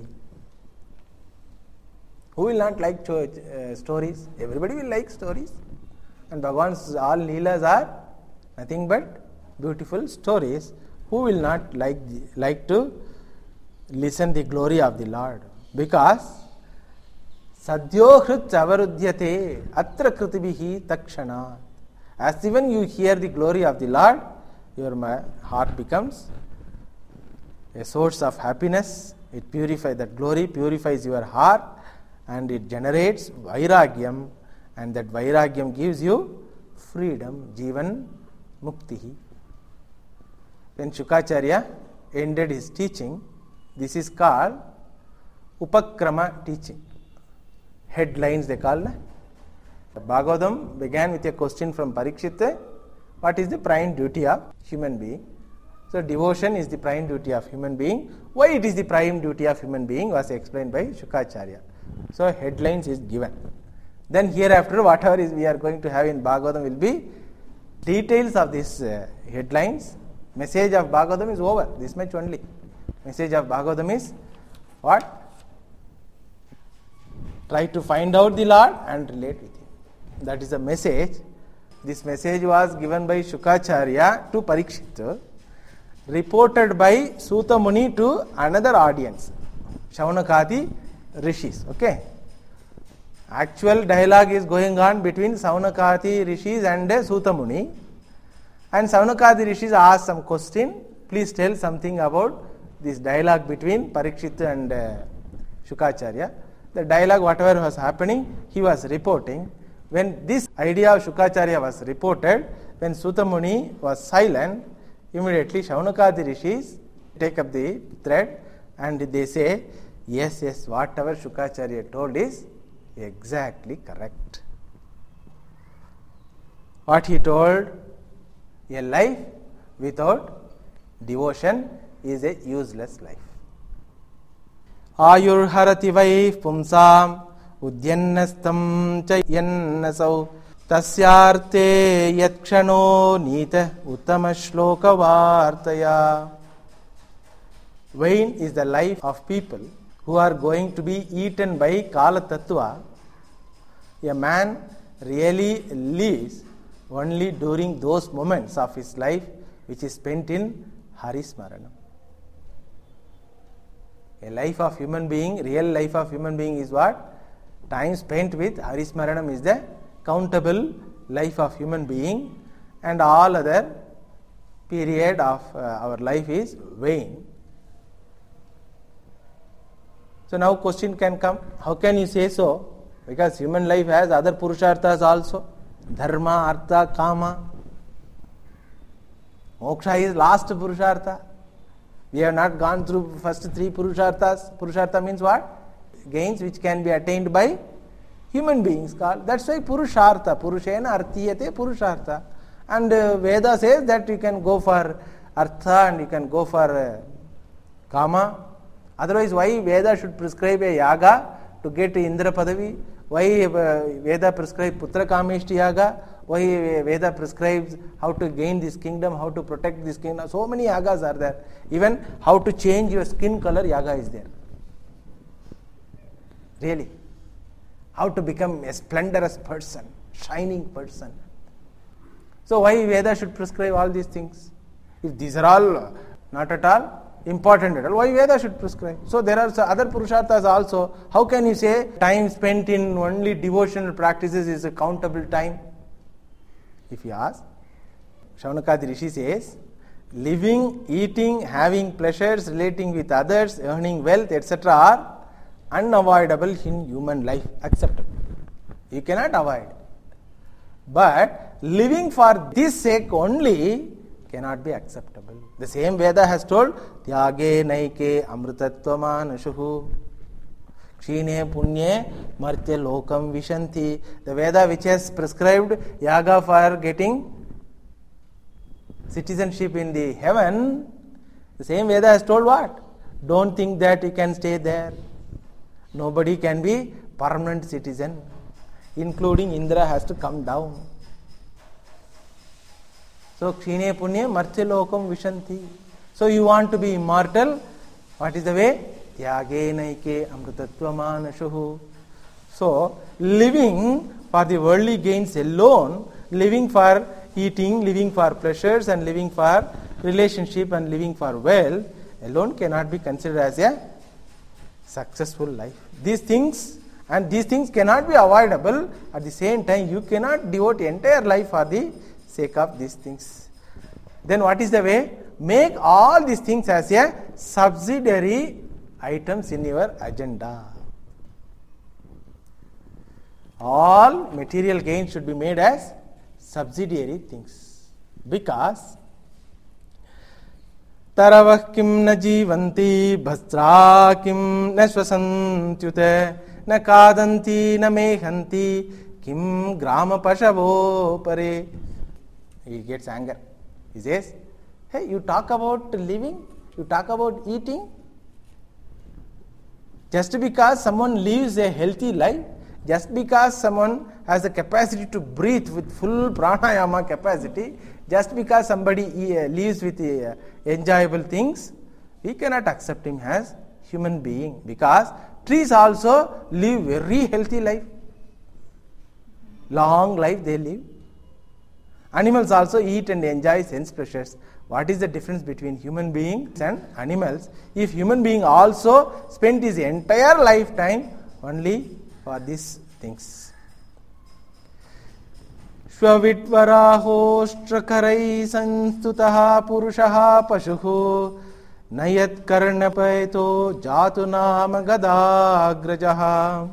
Who will not like cho- uh, stories? Everybody will like stories. And Bhagavan's all leelas are nothing but beautiful stories. Who will not like like to listen the glory of the Lord? Because sadhyo hrit avarudyate atra kritibihi takshana. As even you hear the glory of the Lord, your heart becomes a source of happiness. It purifies, that glory purifies your heart and it generates vairagyam, And that Vairagyam gives you freedom, Jivan Muktihi. When Shukacharya ended his teaching, this is called Upakrama teaching. Headlines they call. The Bhagavatam began with a question from Parikshit. What is the prime duty of human being? So devotion is the prime duty of human being. Why it is the prime duty of human being was explained by Shukacharya. So headlines is given. Then hereafter whatever is we are going to have in Bhagavatam will be details of these uh, headlines. Message of Bhagavatam is over. This much only. Message of Bhagavatam is what? Try to find out the Lord and relate with Him. That is the message. This message was given by Shukacharya to Parikshit, reported by Suta Muni to another audience, Shaunakadi Rishis. Okay. Actual dialogue is going on between Shaunakadi Rishis and Suta Muni. And Shaunakadi Rishis asked some question. Please tell something about this dialogue between Parikshit and uh, Shukacharya. The dialogue, whatever was happening, he was reporting. When this idea of Shukacharya was reported, when Suta Muni was silent, immediately Shaunakadi Rishis take up the thread and they say, yes, yes, whatever Shukacharya told is exactly correct. What he told, a life without devotion is a useless life. Ayur harati vai pumsam udyannastam cha yannasau tasyarte yatkshano nita uttama shloka vartaya. Vain is the life of people who are going to be eaten by Kala Tattva. A man really lives only during those moments of his life which is spent in Harismaranam. A life of human being, real life of human being is what? Time spent with Harismaranam is the countable life of human being, and all other period of uh, our life is vain. So now question can come, how can you say so? Because human life has other purusharthas also. Dharma, Artha, Kama. Moksha is last purushartha. We have not gone through first three purusharthas. Purushartha means what? Gains which can be attained by human beings. Called. That's why Purushartha. Purushena Arthiyate Purushartha. And uh, Veda says that you can go for Artha and you can go for uh, Kama. Otherwise, why Veda should prescribe a yaga to get Indra Padavi? Why uh, Veda prescribe Putra Kameshti yaga? Why Veda prescribes how to gain this kingdom, how to protect this kingdom. So many yagas are there. Even how to change your skin color yaga is there. Really. How to become a splendorous person, shining person. So why Veda should prescribe all these things? If these are all not at all important at all, why Veda should prescribe? So there are other Purusharthas also. How can you say time spent in only devotional practices is a countable time? If you ask, Shaunakadi Rishi says, living, eating, having pleasures, relating with others, earning wealth, et cetera are unavoidable in human life, acceptable. You cannot avoid. But living for this sake only cannot be acceptable. The same Veda has told, Tyage naike amrutatvamanushuhu Kshine punye martya lokam vishanti. The Veda which has prescribed yaga for getting citizenship in the heaven, the same Veda has told what? Don't think that you can stay there. Nobody can be permanent citizen. Including Indra has to come down. So, Kshine punye martya lokam vishanti. So, you want to be immortal. What is the way? Tyage naike amrutatvamanushuhu. So, living for the worldly gains alone, living for eating, living for pleasures and living for relationship and living for wealth alone cannot be considered as a successful life. These things and these things cannot be avoidable. At the same time, you cannot devote entire life for the sake of these things. Then what is the way? Make all these things as a subsidiary items in your agenda. all material gain should be made as subsidiary things. Because Taravah kim na jivanti bhastra kim na swasantyute na kadanti na mehanti kim grama pashavo pare. He gets anger. He says, hey, you talk about living, you talk about eating. Just because someone lives a healthy life, just because someone has the capacity to breathe with full pranayama capacity, just because somebody lives with uh, enjoyable things, we cannot accept him as human being, because trees also live very healthy life. Long life they live. Animals also eat and enjoy sense pleasures. What is the difference between human beings and animals? If human being also spent his entire lifetime only for these things. Shvavitvarahoshtrakarai sanstutaha purushaha pashuhu nayat karnapaito jatu nama gadagrajaha.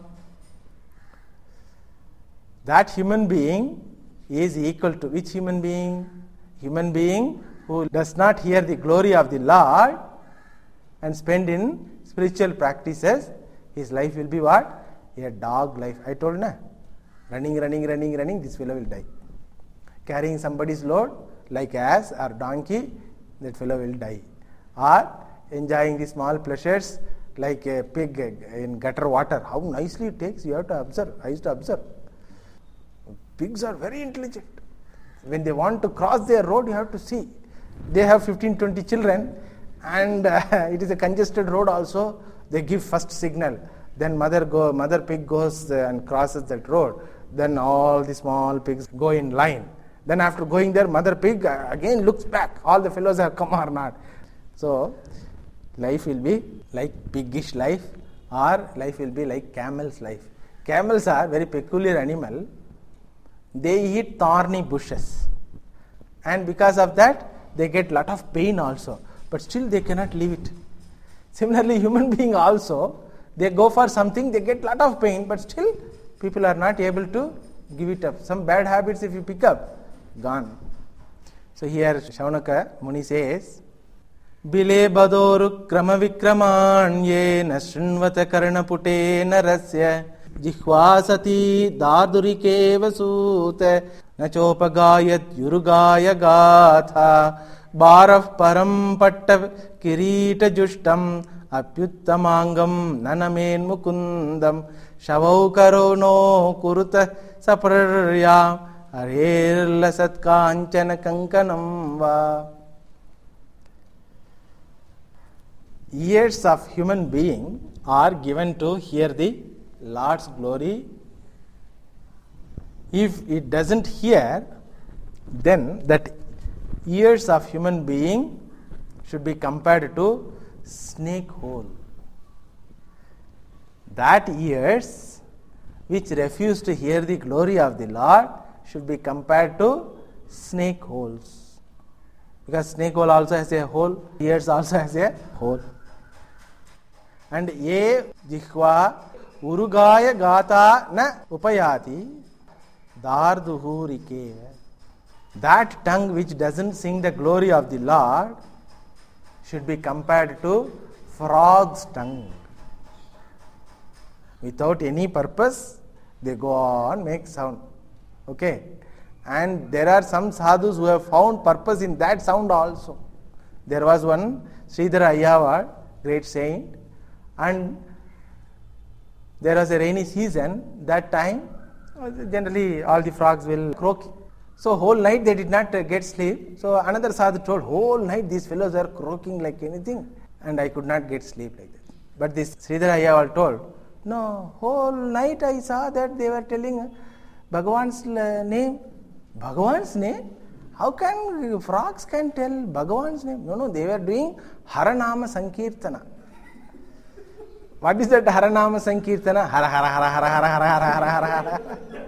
That human being is equal to which human being? Human being who does not hear the glory of the Lord and spend in spiritual practices, his life will be what? A dog life. I told na, running, running, running, running, this fellow will die. Carrying somebody's load like ass or donkey, that fellow will die. Or enjoying the small pleasures like a pig in gutter water. How nicely it takes, you have to observe. I used to observe. Pigs are very intelligent. When they want to cross their road, you have to see. They have fifteen, twenty children, and uh, it is a congested road also. They give first signal. Then mother go, mother pig goes and crosses that road. Then all the small pigs go in line. Then after going there, mother pig again looks back. All the fellows have come or not. So life will be like piggish life, or life will be like camel's life. Camels are very peculiar animal. They eat thorny bushes, and because of that they get lot of pain also, but still they cannot leave it. Similarly, human being also, they go for something, they get lot of pain, but still people are not able to give it up. Some bad habits if you pick up, gone. So here Shaunaka Muni says, Bile badoru krama vikramanye na srinvata karna pute narasya Jihvasati dardurike vasute nachopagayat yurugaya gatha bharaf param patta kirita justam apyuttamangam nanamen mukundam shavau no kuruta saprarya harerla satkanchana kankanam va. Ears of human being are given to hear the Lord's glory. If it doesn't hear, then that ears of human being should be compared to snake hole. That ears which refuse to hear the glory of the Lord should be compared to snake holes. Because snake hole also has a hole, ears also has a hole. And ye jihva urugaya gata na upayati darduhurike. That tongue which doesn't sing the glory of the Lord should be compared to frog's tongue. Without any purpose, they go on, make sound. Okay? And there are some sadhus who have found purpose in that sound also. There was one Sridhara Ayyavard, great saint, and there was a rainy season. That time, generally all the frogs will croak. So whole night they did not uh, get sleep. So another sadhu told, whole night these fellows are croaking like anything, and I could not get sleep like that. But this Sridhara Ayyavard told, no, whole night I saw that they were telling Bhagavan's name. Bhagavan's name? How can frogs can tell Bhagavan's name? No, no, they were doing Haranama Sankirtana. What is that Haranama Sankirtana? Hara Hara Hara Hara Hara Hara Hara Hara Hara.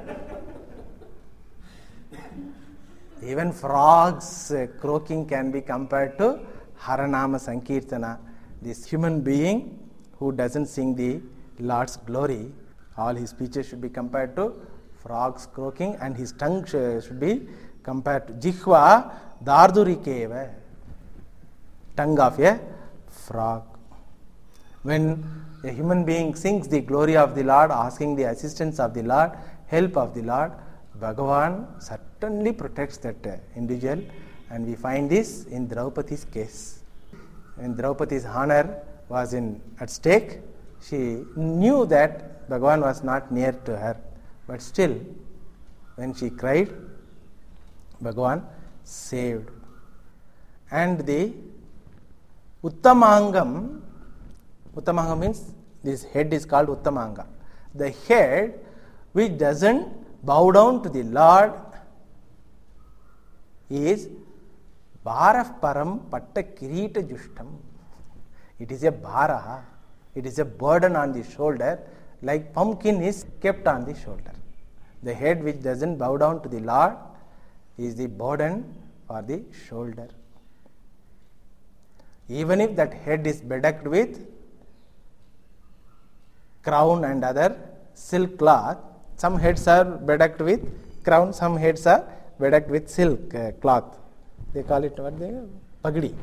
Even frogs uh, croaking can be compared to Haranama Sankirtana. This human being who doesn't sing the Lord's glory, all his speeches should be compared to frog's croaking, and his tongue should be compared to Jihva Dardurikeva, tongue of a frog. When a human being sings the glory of the Lord, asking the assistance of the Lord, help of the Lord, Bhagavan certainly protects that uh, individual, and we find this in Draupadi's case. When Draupadi's honor was in at stake, she knew that Bhagavan was not near to her, but still, when she cried, Bhagavan saved. And the Uttamangam, Uttamanga means this head is called Uttamanga. The head which doesn't bow down to the Lord is Bharaf Param Patta Kirita Jushtam. It is a bhara, it is a burden on the shoulder, like pumpkin is kept on the shoulder. The head which doesn't bow down to the Lord is the burden for the shoulder. Even if that head is bedecked with crown and other silk cloth, some heads are bedecked with crown, some heads are bedecked with silk uh, cloth. They call it what they pagdi.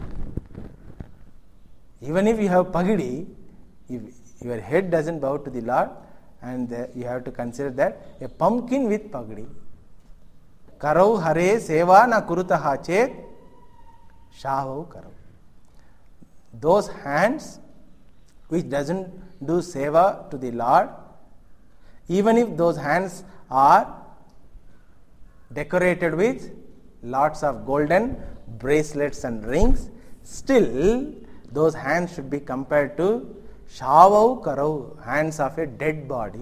Even if you have pagdi, if your head doesn't bow to the Lord, and uh, you have to consider that a pumpkin with pagdi. Karau hare seva na kurutaha chet shahau karau. Those hands which doesn't do seva to the Lord, even if those hands are decorated with lots of golden bracelets and rings, still those hands should be compared to Shavau Karau, hands of a dead body.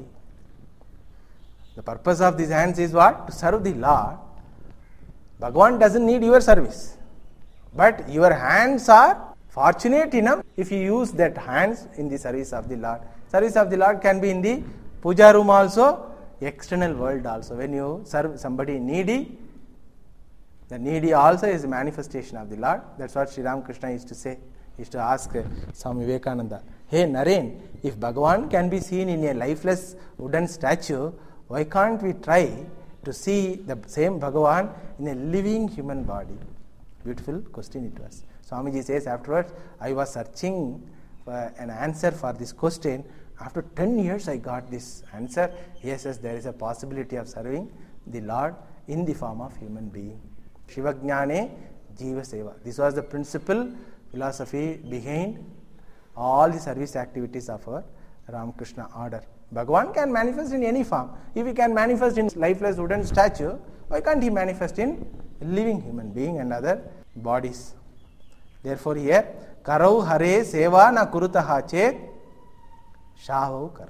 The purpose of these hands is what? To serve the Lord. Bhagavan doesn't need your service, but your hands are fortunate enough if you use that hands in the service of the Lord. Service of the Lord can be in the puja room also, external world also. When you serve somebody needy, the needy also is a manifestation of the Lord. That's what Sri Ramakrishna used to say. He used to ask uh, Swami Vivekananda, hey Naren, if Bhagavan can be seen in a lifeless wooden statue, why can't we try to see the same Bhagavan in a living human body? Beautiful question it was. Swamiji says afterwards, I was searching for an answer for this question. After ten years I got this answer. Yes, yes, there is a possibility of serving the Lord in the form of human being. Shivajnane Jiva Seva. This was the principal philosophy behind all the service activities of our Ramakrishna order. Bhagavan can manifest in any form. If he can manifest in lifeless wooden statue, why can't he manifest in living human being and other bodies? Therefore here, Karau Hare Seva na Kurutaha Chet Shahau Karau.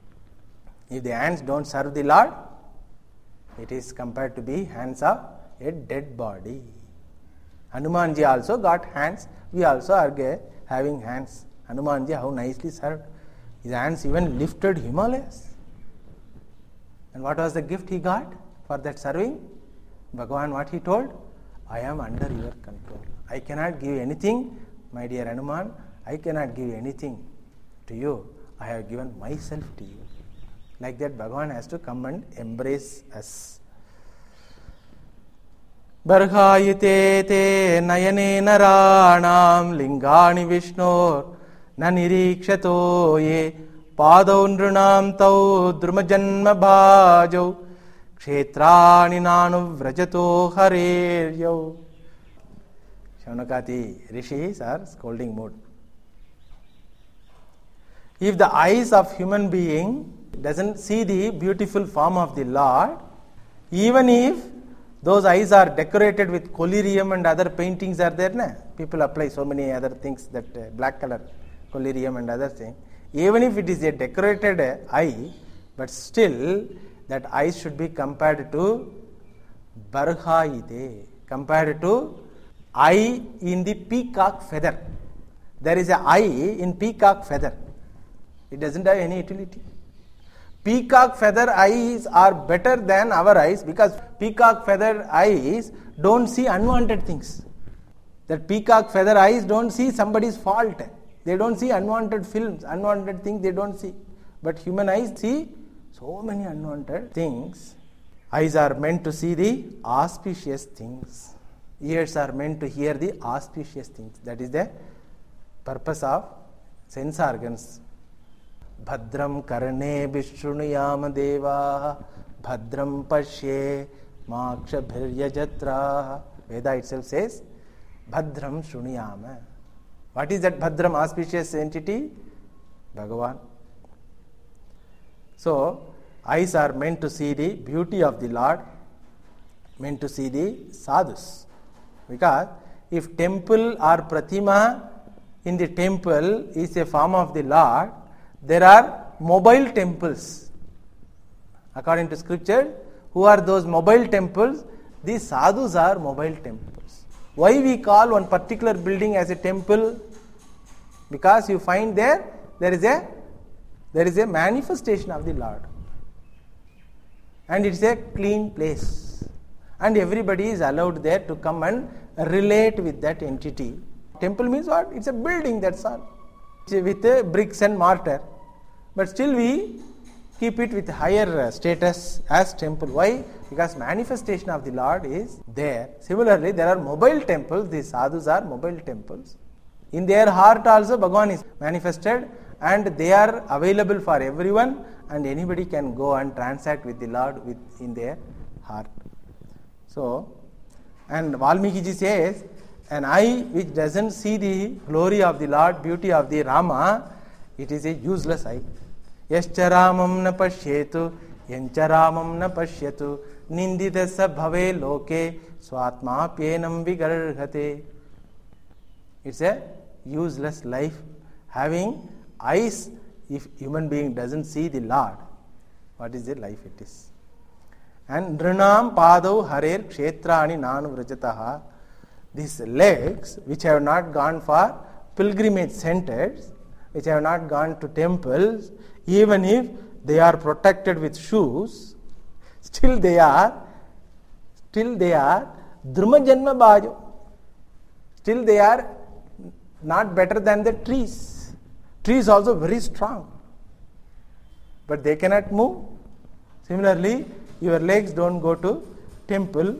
If the hands don't serve the Lord, it is compared to be hands of a dead body. Hanumanji also got hands. We also are having hands. Hanumanji, how nicely served. His hands even lifted Himalayas. And what was the gift he got for that serving? Bhagavan, what he told? I am under your control. I cannot give anything, my dear Hanuman. I cannot give anything to you. I have given myself to you. Like that, Bhagavan has to come and embrace us. Barghayite te nayane naranam lingani vishnor na nirikshato ye padau nrunam tau drumajanma bhajau kshetrani nanu vrajato hareryau. Shaunakati rishis are scolding mood. If the eyes of human being doesn't see the beautiful form of the Lord, even if those eyes are decorated with collyrium and other paintings are there, na? People apply so many other things, that uh, black color, collyrium and other things. Even if it is a decorated uh, eye, but still that eye should be compared to Barghayite, compared to eye in the peacock feather. There is an eye in peacock feather. It doesn't have any utility. Peacock feather eyes are better than our eyes, because peacock feather eyes don't see unwanted things. That peacock feather eyes don't see somebody's fault. They don't see unwanted films, unwanted things they don't see. But human eyes see so many unwanted things. Eyes are meant to see the auspicious things. Ears are meant to hear the auspicious things. That is the purpose of sense organs. Bhadram karne vishrunuyama deva bhadram pashye makshabhiryajatra. Veda itself says bhadram shrunuyama. What is that bhadram, auspicious entity? Bhagavan. So, eyes are meant to see the beauty of the Lord, meant to see the sadhus. Because if temple or pratima in the temple is a form of the Lord, there are mobile temples. According to scripture, who are those mobile temples? These sadhus are mobile temples. Why we call one particular building as a temple? Because you find there, there is a there is a manifestation of the Lord. And it's a clean place. And everybody is allowed there to come and relate with that entity. Temple means what? It's a building, that's all. It's with uh, bricks and mortar. But still we keep it with higher status as temple. Why? Because manifestation of the Lord is there. Similarly, there are mobile temples. These sadhus are mobile temples. In their heart also Bhagavan is manifested, and they are available for everyone, and anybody can go and transact with the Lord with in their heart. So, and Valmiki ji says, an eye which doesn't see the glory of the Lord, beauty of the Rama, it is a useless eye. Yascha Ramam na pashyetu, yancha Ramam na pashyatu, ninditasa bhave loke, swatma pyenam vigarhate. It's a useless life. Having eyes, if human being doesn't see the Lord, what is the life it is? And Nrinam Padau Harer Kshetrani Nanu Vrajataha. These legs, which have not gone for pilgrimage centers, which have not gone to temples, even if they are protected with shoes, still they are, still they are Dhruma Janma Bhajo. Still they are not better than the trees. Trees also very strong, but they cannot move. Similarly, your legs don't go to temple.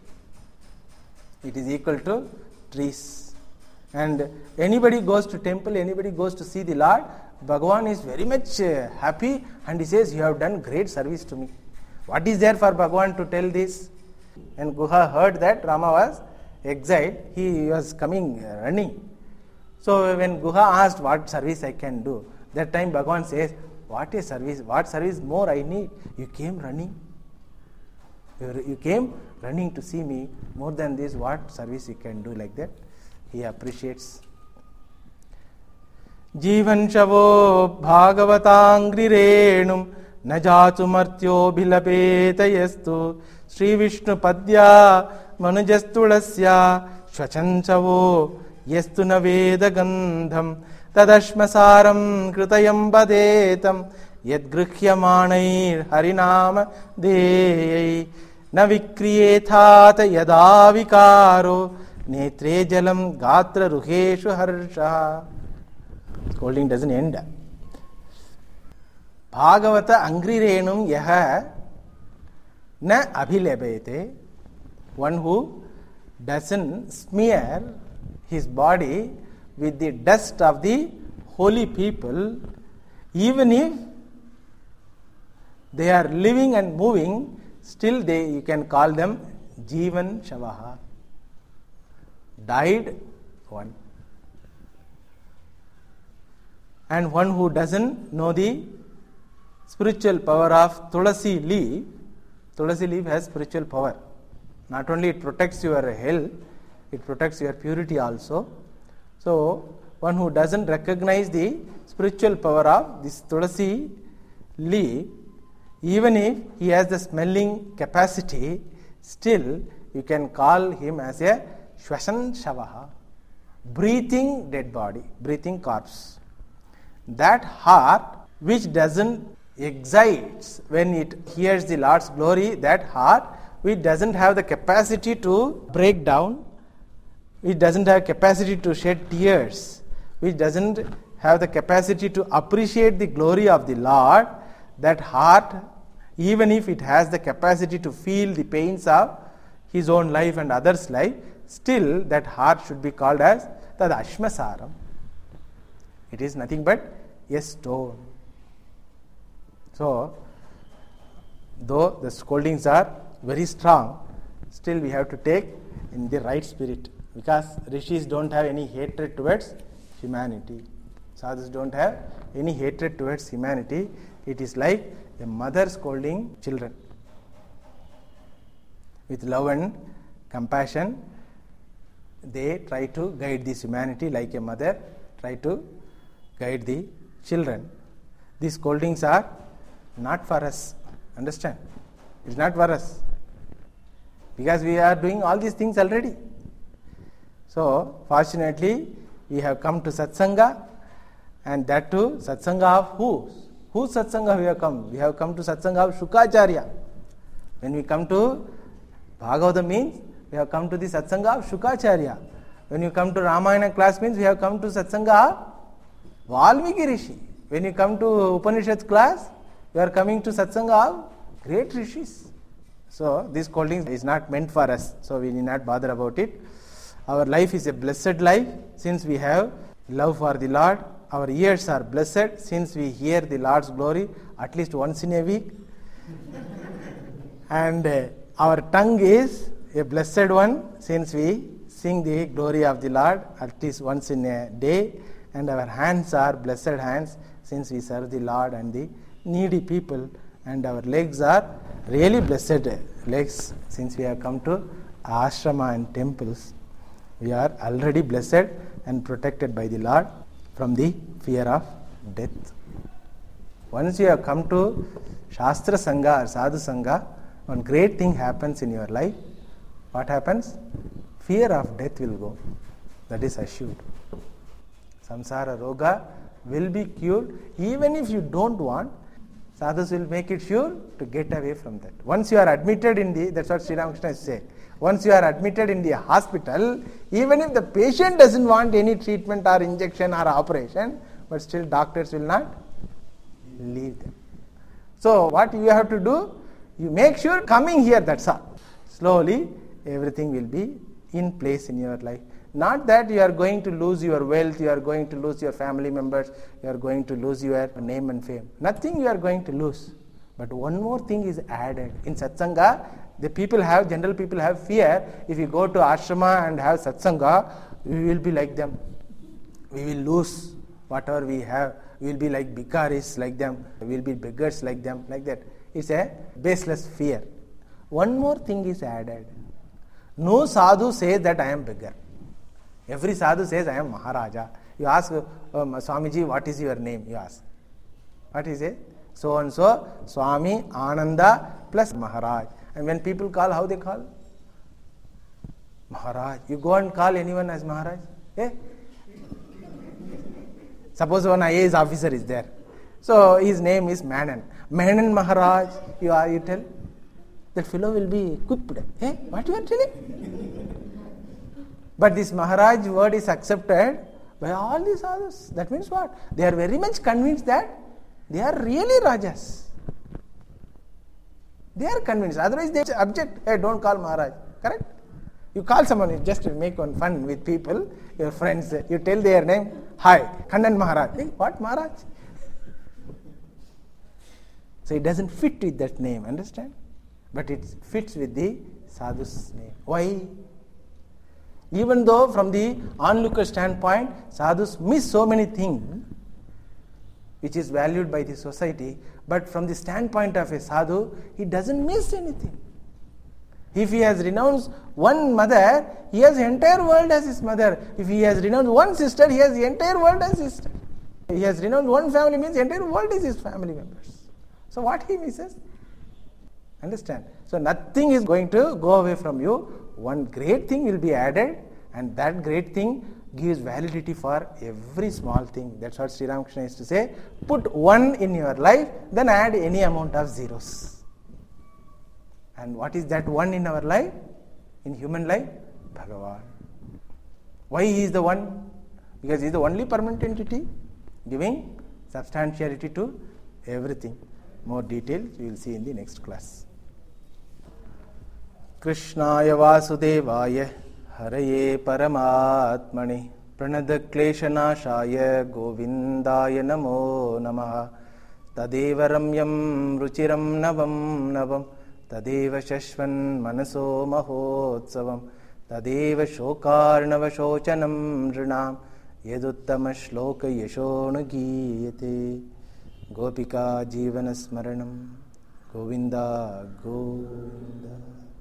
It is equal to trees. And anybody goes to temple, anybody goes to see the Lord, Bhagavan is very much uh, happy, and he says, you have done great service to me. What is there for Bhagavan to tell this? And Guha heard that Rama was exiled, he was coming uh, running. So when Guha asked what service I can do, that time Bhagavan says, what a service, what service more I need? You came running. You came running to see me. More than this, what service you can do? Like that, he appreciates. Jivan shavo bhagavatangri renum najatu martyo bhilapeta yastu Sri Vishnu padya manujastulasya shvachanchavo yastu naveda gandham tadashmasaram kritayam badetam yadgruhyamanair harinama deyai na vikriyethat yada vikaro netre jalam gatra ruheshu harsha. Scolding doesn't end. Bhagavata angri renum yaha na abhilabhete. One who doesn't smear his body with the dust of the holy people, even if they are living and moving, still they, you can call them Jivan Shavaha. Died one. And one who doesn't know the spiritual power of Tulasi leaf. Tulasi leaf has spiritual power. Not only it protects your health, it protects your purity also. So, one who doesn't recognize the spiritual power of this Tulasi leaf, even if he has the smelling capacity, still you can call him as a Shvasan Shavaha, breathing dead body, breathing corpse. That heart which doesn't excites when it hears the Lord's glory, that heart which doesn't have the capacity to break down, which doesn't have capacity to shed tears, which doesn't have the capacity to appreciate the glory of the Lord, that heart even if it has the capacity to feel the pains of his own life and others' life, still that heart should be called as tad ashmasaram. It is nothing but a stone. So, though the scoldings are very strong, still we have to take in the right spirit, because rishis don't have any hatred towards humanity. Sadhus don't have any hatred towards humanity. It is like a mother scolding children. With love and compassion, they try to guide this humanity like a mother try to guide the children. These scoldings are not for us. Understand? It's not for us. Because we are doing all these things already. So, fortunately, we have come to satsanga, and that too, satsanga of who? Whose satsanga we have come? We have come to satsanga of Shukacharya. When we come to Bhagavatam means, we have come to the satsanga of Shukacharya. When you come to Ramayana class means, we have come to satsanga of Valmiki Rishi. When you come to Upanishad class, you are coming to satsanga of great rishis. So, this scolding is not meant for us. So, we need not bother about it. Our life is a blessed life since we have love for the Lord. Our ears are blessed since we hear the Lord's glory at least once in a week. And uh, our tongue is a blessed one since we sing the glory of the Lord at least once in a day. And our hands are blessed hands since we serve the Lord and the needy people. And our legs are really blessed legs since we have come to ashrama and temples. We are already blessed and protected by the Lord from the fear of death. Once you have come to Shastra Sangha or Sadhu Sangha, one great thing happens in your life. What happens? Fear of death will go. That is assured. Samsara Roga will be cured. Even if you don't want, sadhus will make it sure to get away from that. Once you are admitted in the, that's what Sri Ramakrishna is saying. Once you are admitted in the hospital, even if the patient doesn't want any treatment or injection or operation, but still doctors will not leave them. So what you have to do, you make sure coming here, that's all. Slowly everything will be in place in your life. Not that you are going to lose your wealth, you are going to lose your family members, you are going to lose your name and fame. Nothing you are going to lose. But one more thing is added. In satsanga, the people have, general people have fear. If you go to ashrama and have satsanga, we will be like them. We will lose whatever we have. We will be like bikaris like them. We will be beggars like them, like that. It's a baseless fear. One more thing is added. No sadhu says that I am beggar. Every sadhu says I am Maharaja. You ask um, Swamiji, what is your name? You ask. What is it? So and so, Swami Ananda plus Maharaj. And when people call, how they call? Maharaj. You go and call anyone as Maharaj? Eh? Suppose one I A S officer is there. So his name is Menon. Menon Maharaj, you are, you tell. That fellow will be cooked. Eh? What you are telling? But this Maharaj word is accepted by all these sadhus. That means what? They are very much convinced that they are really Rajas. They are convinced. Otherwise they object. Hey, don't call Maharaj. Correct? You call someone, you just make one fun with people, your friends. You tell their name. Hi, Kannan Maharaj. Hey, what Maharaj? So it doesn't fit with that name. Understand? But it fits with the sadhu's name. Why? Even though from the onlooker standpoint, sadhus miss so many things which is valued by the society, but from the standpoint of a sadhu, he doesn't miss anything. If he has renounced one mother, he has the entire world as his mother. If he has renounced one sister, he has the entire world as his sister. He has renounced one family, means the entire world is his family members. So what he misses? Understand? So nothing is going to go away from you. One great thing will be added, and that great thing gives validity for every small thing. That's what Sri Ramakrishna used to say. Put one in your life, then add any amount of zeros. And what is that one in our life? In human life? Bhagavan. Why he is the one? Because he is the only permanent entity giving substantiality to everything. More details we will see in the next class. Krishnaya Vasudevaya Haraye Paramatmane Pranadakleshanashaya Govindaya Namo Namaha Tadeva Ramyam Ruchiram Navam Navam Tadeva Shashvan Manaso Mahotsavam Tadeva Shokarnava Shochanam Rinam Yeduttama Shloka Yashonagiyate Gopika Jivana Smaranam Govinda Govinda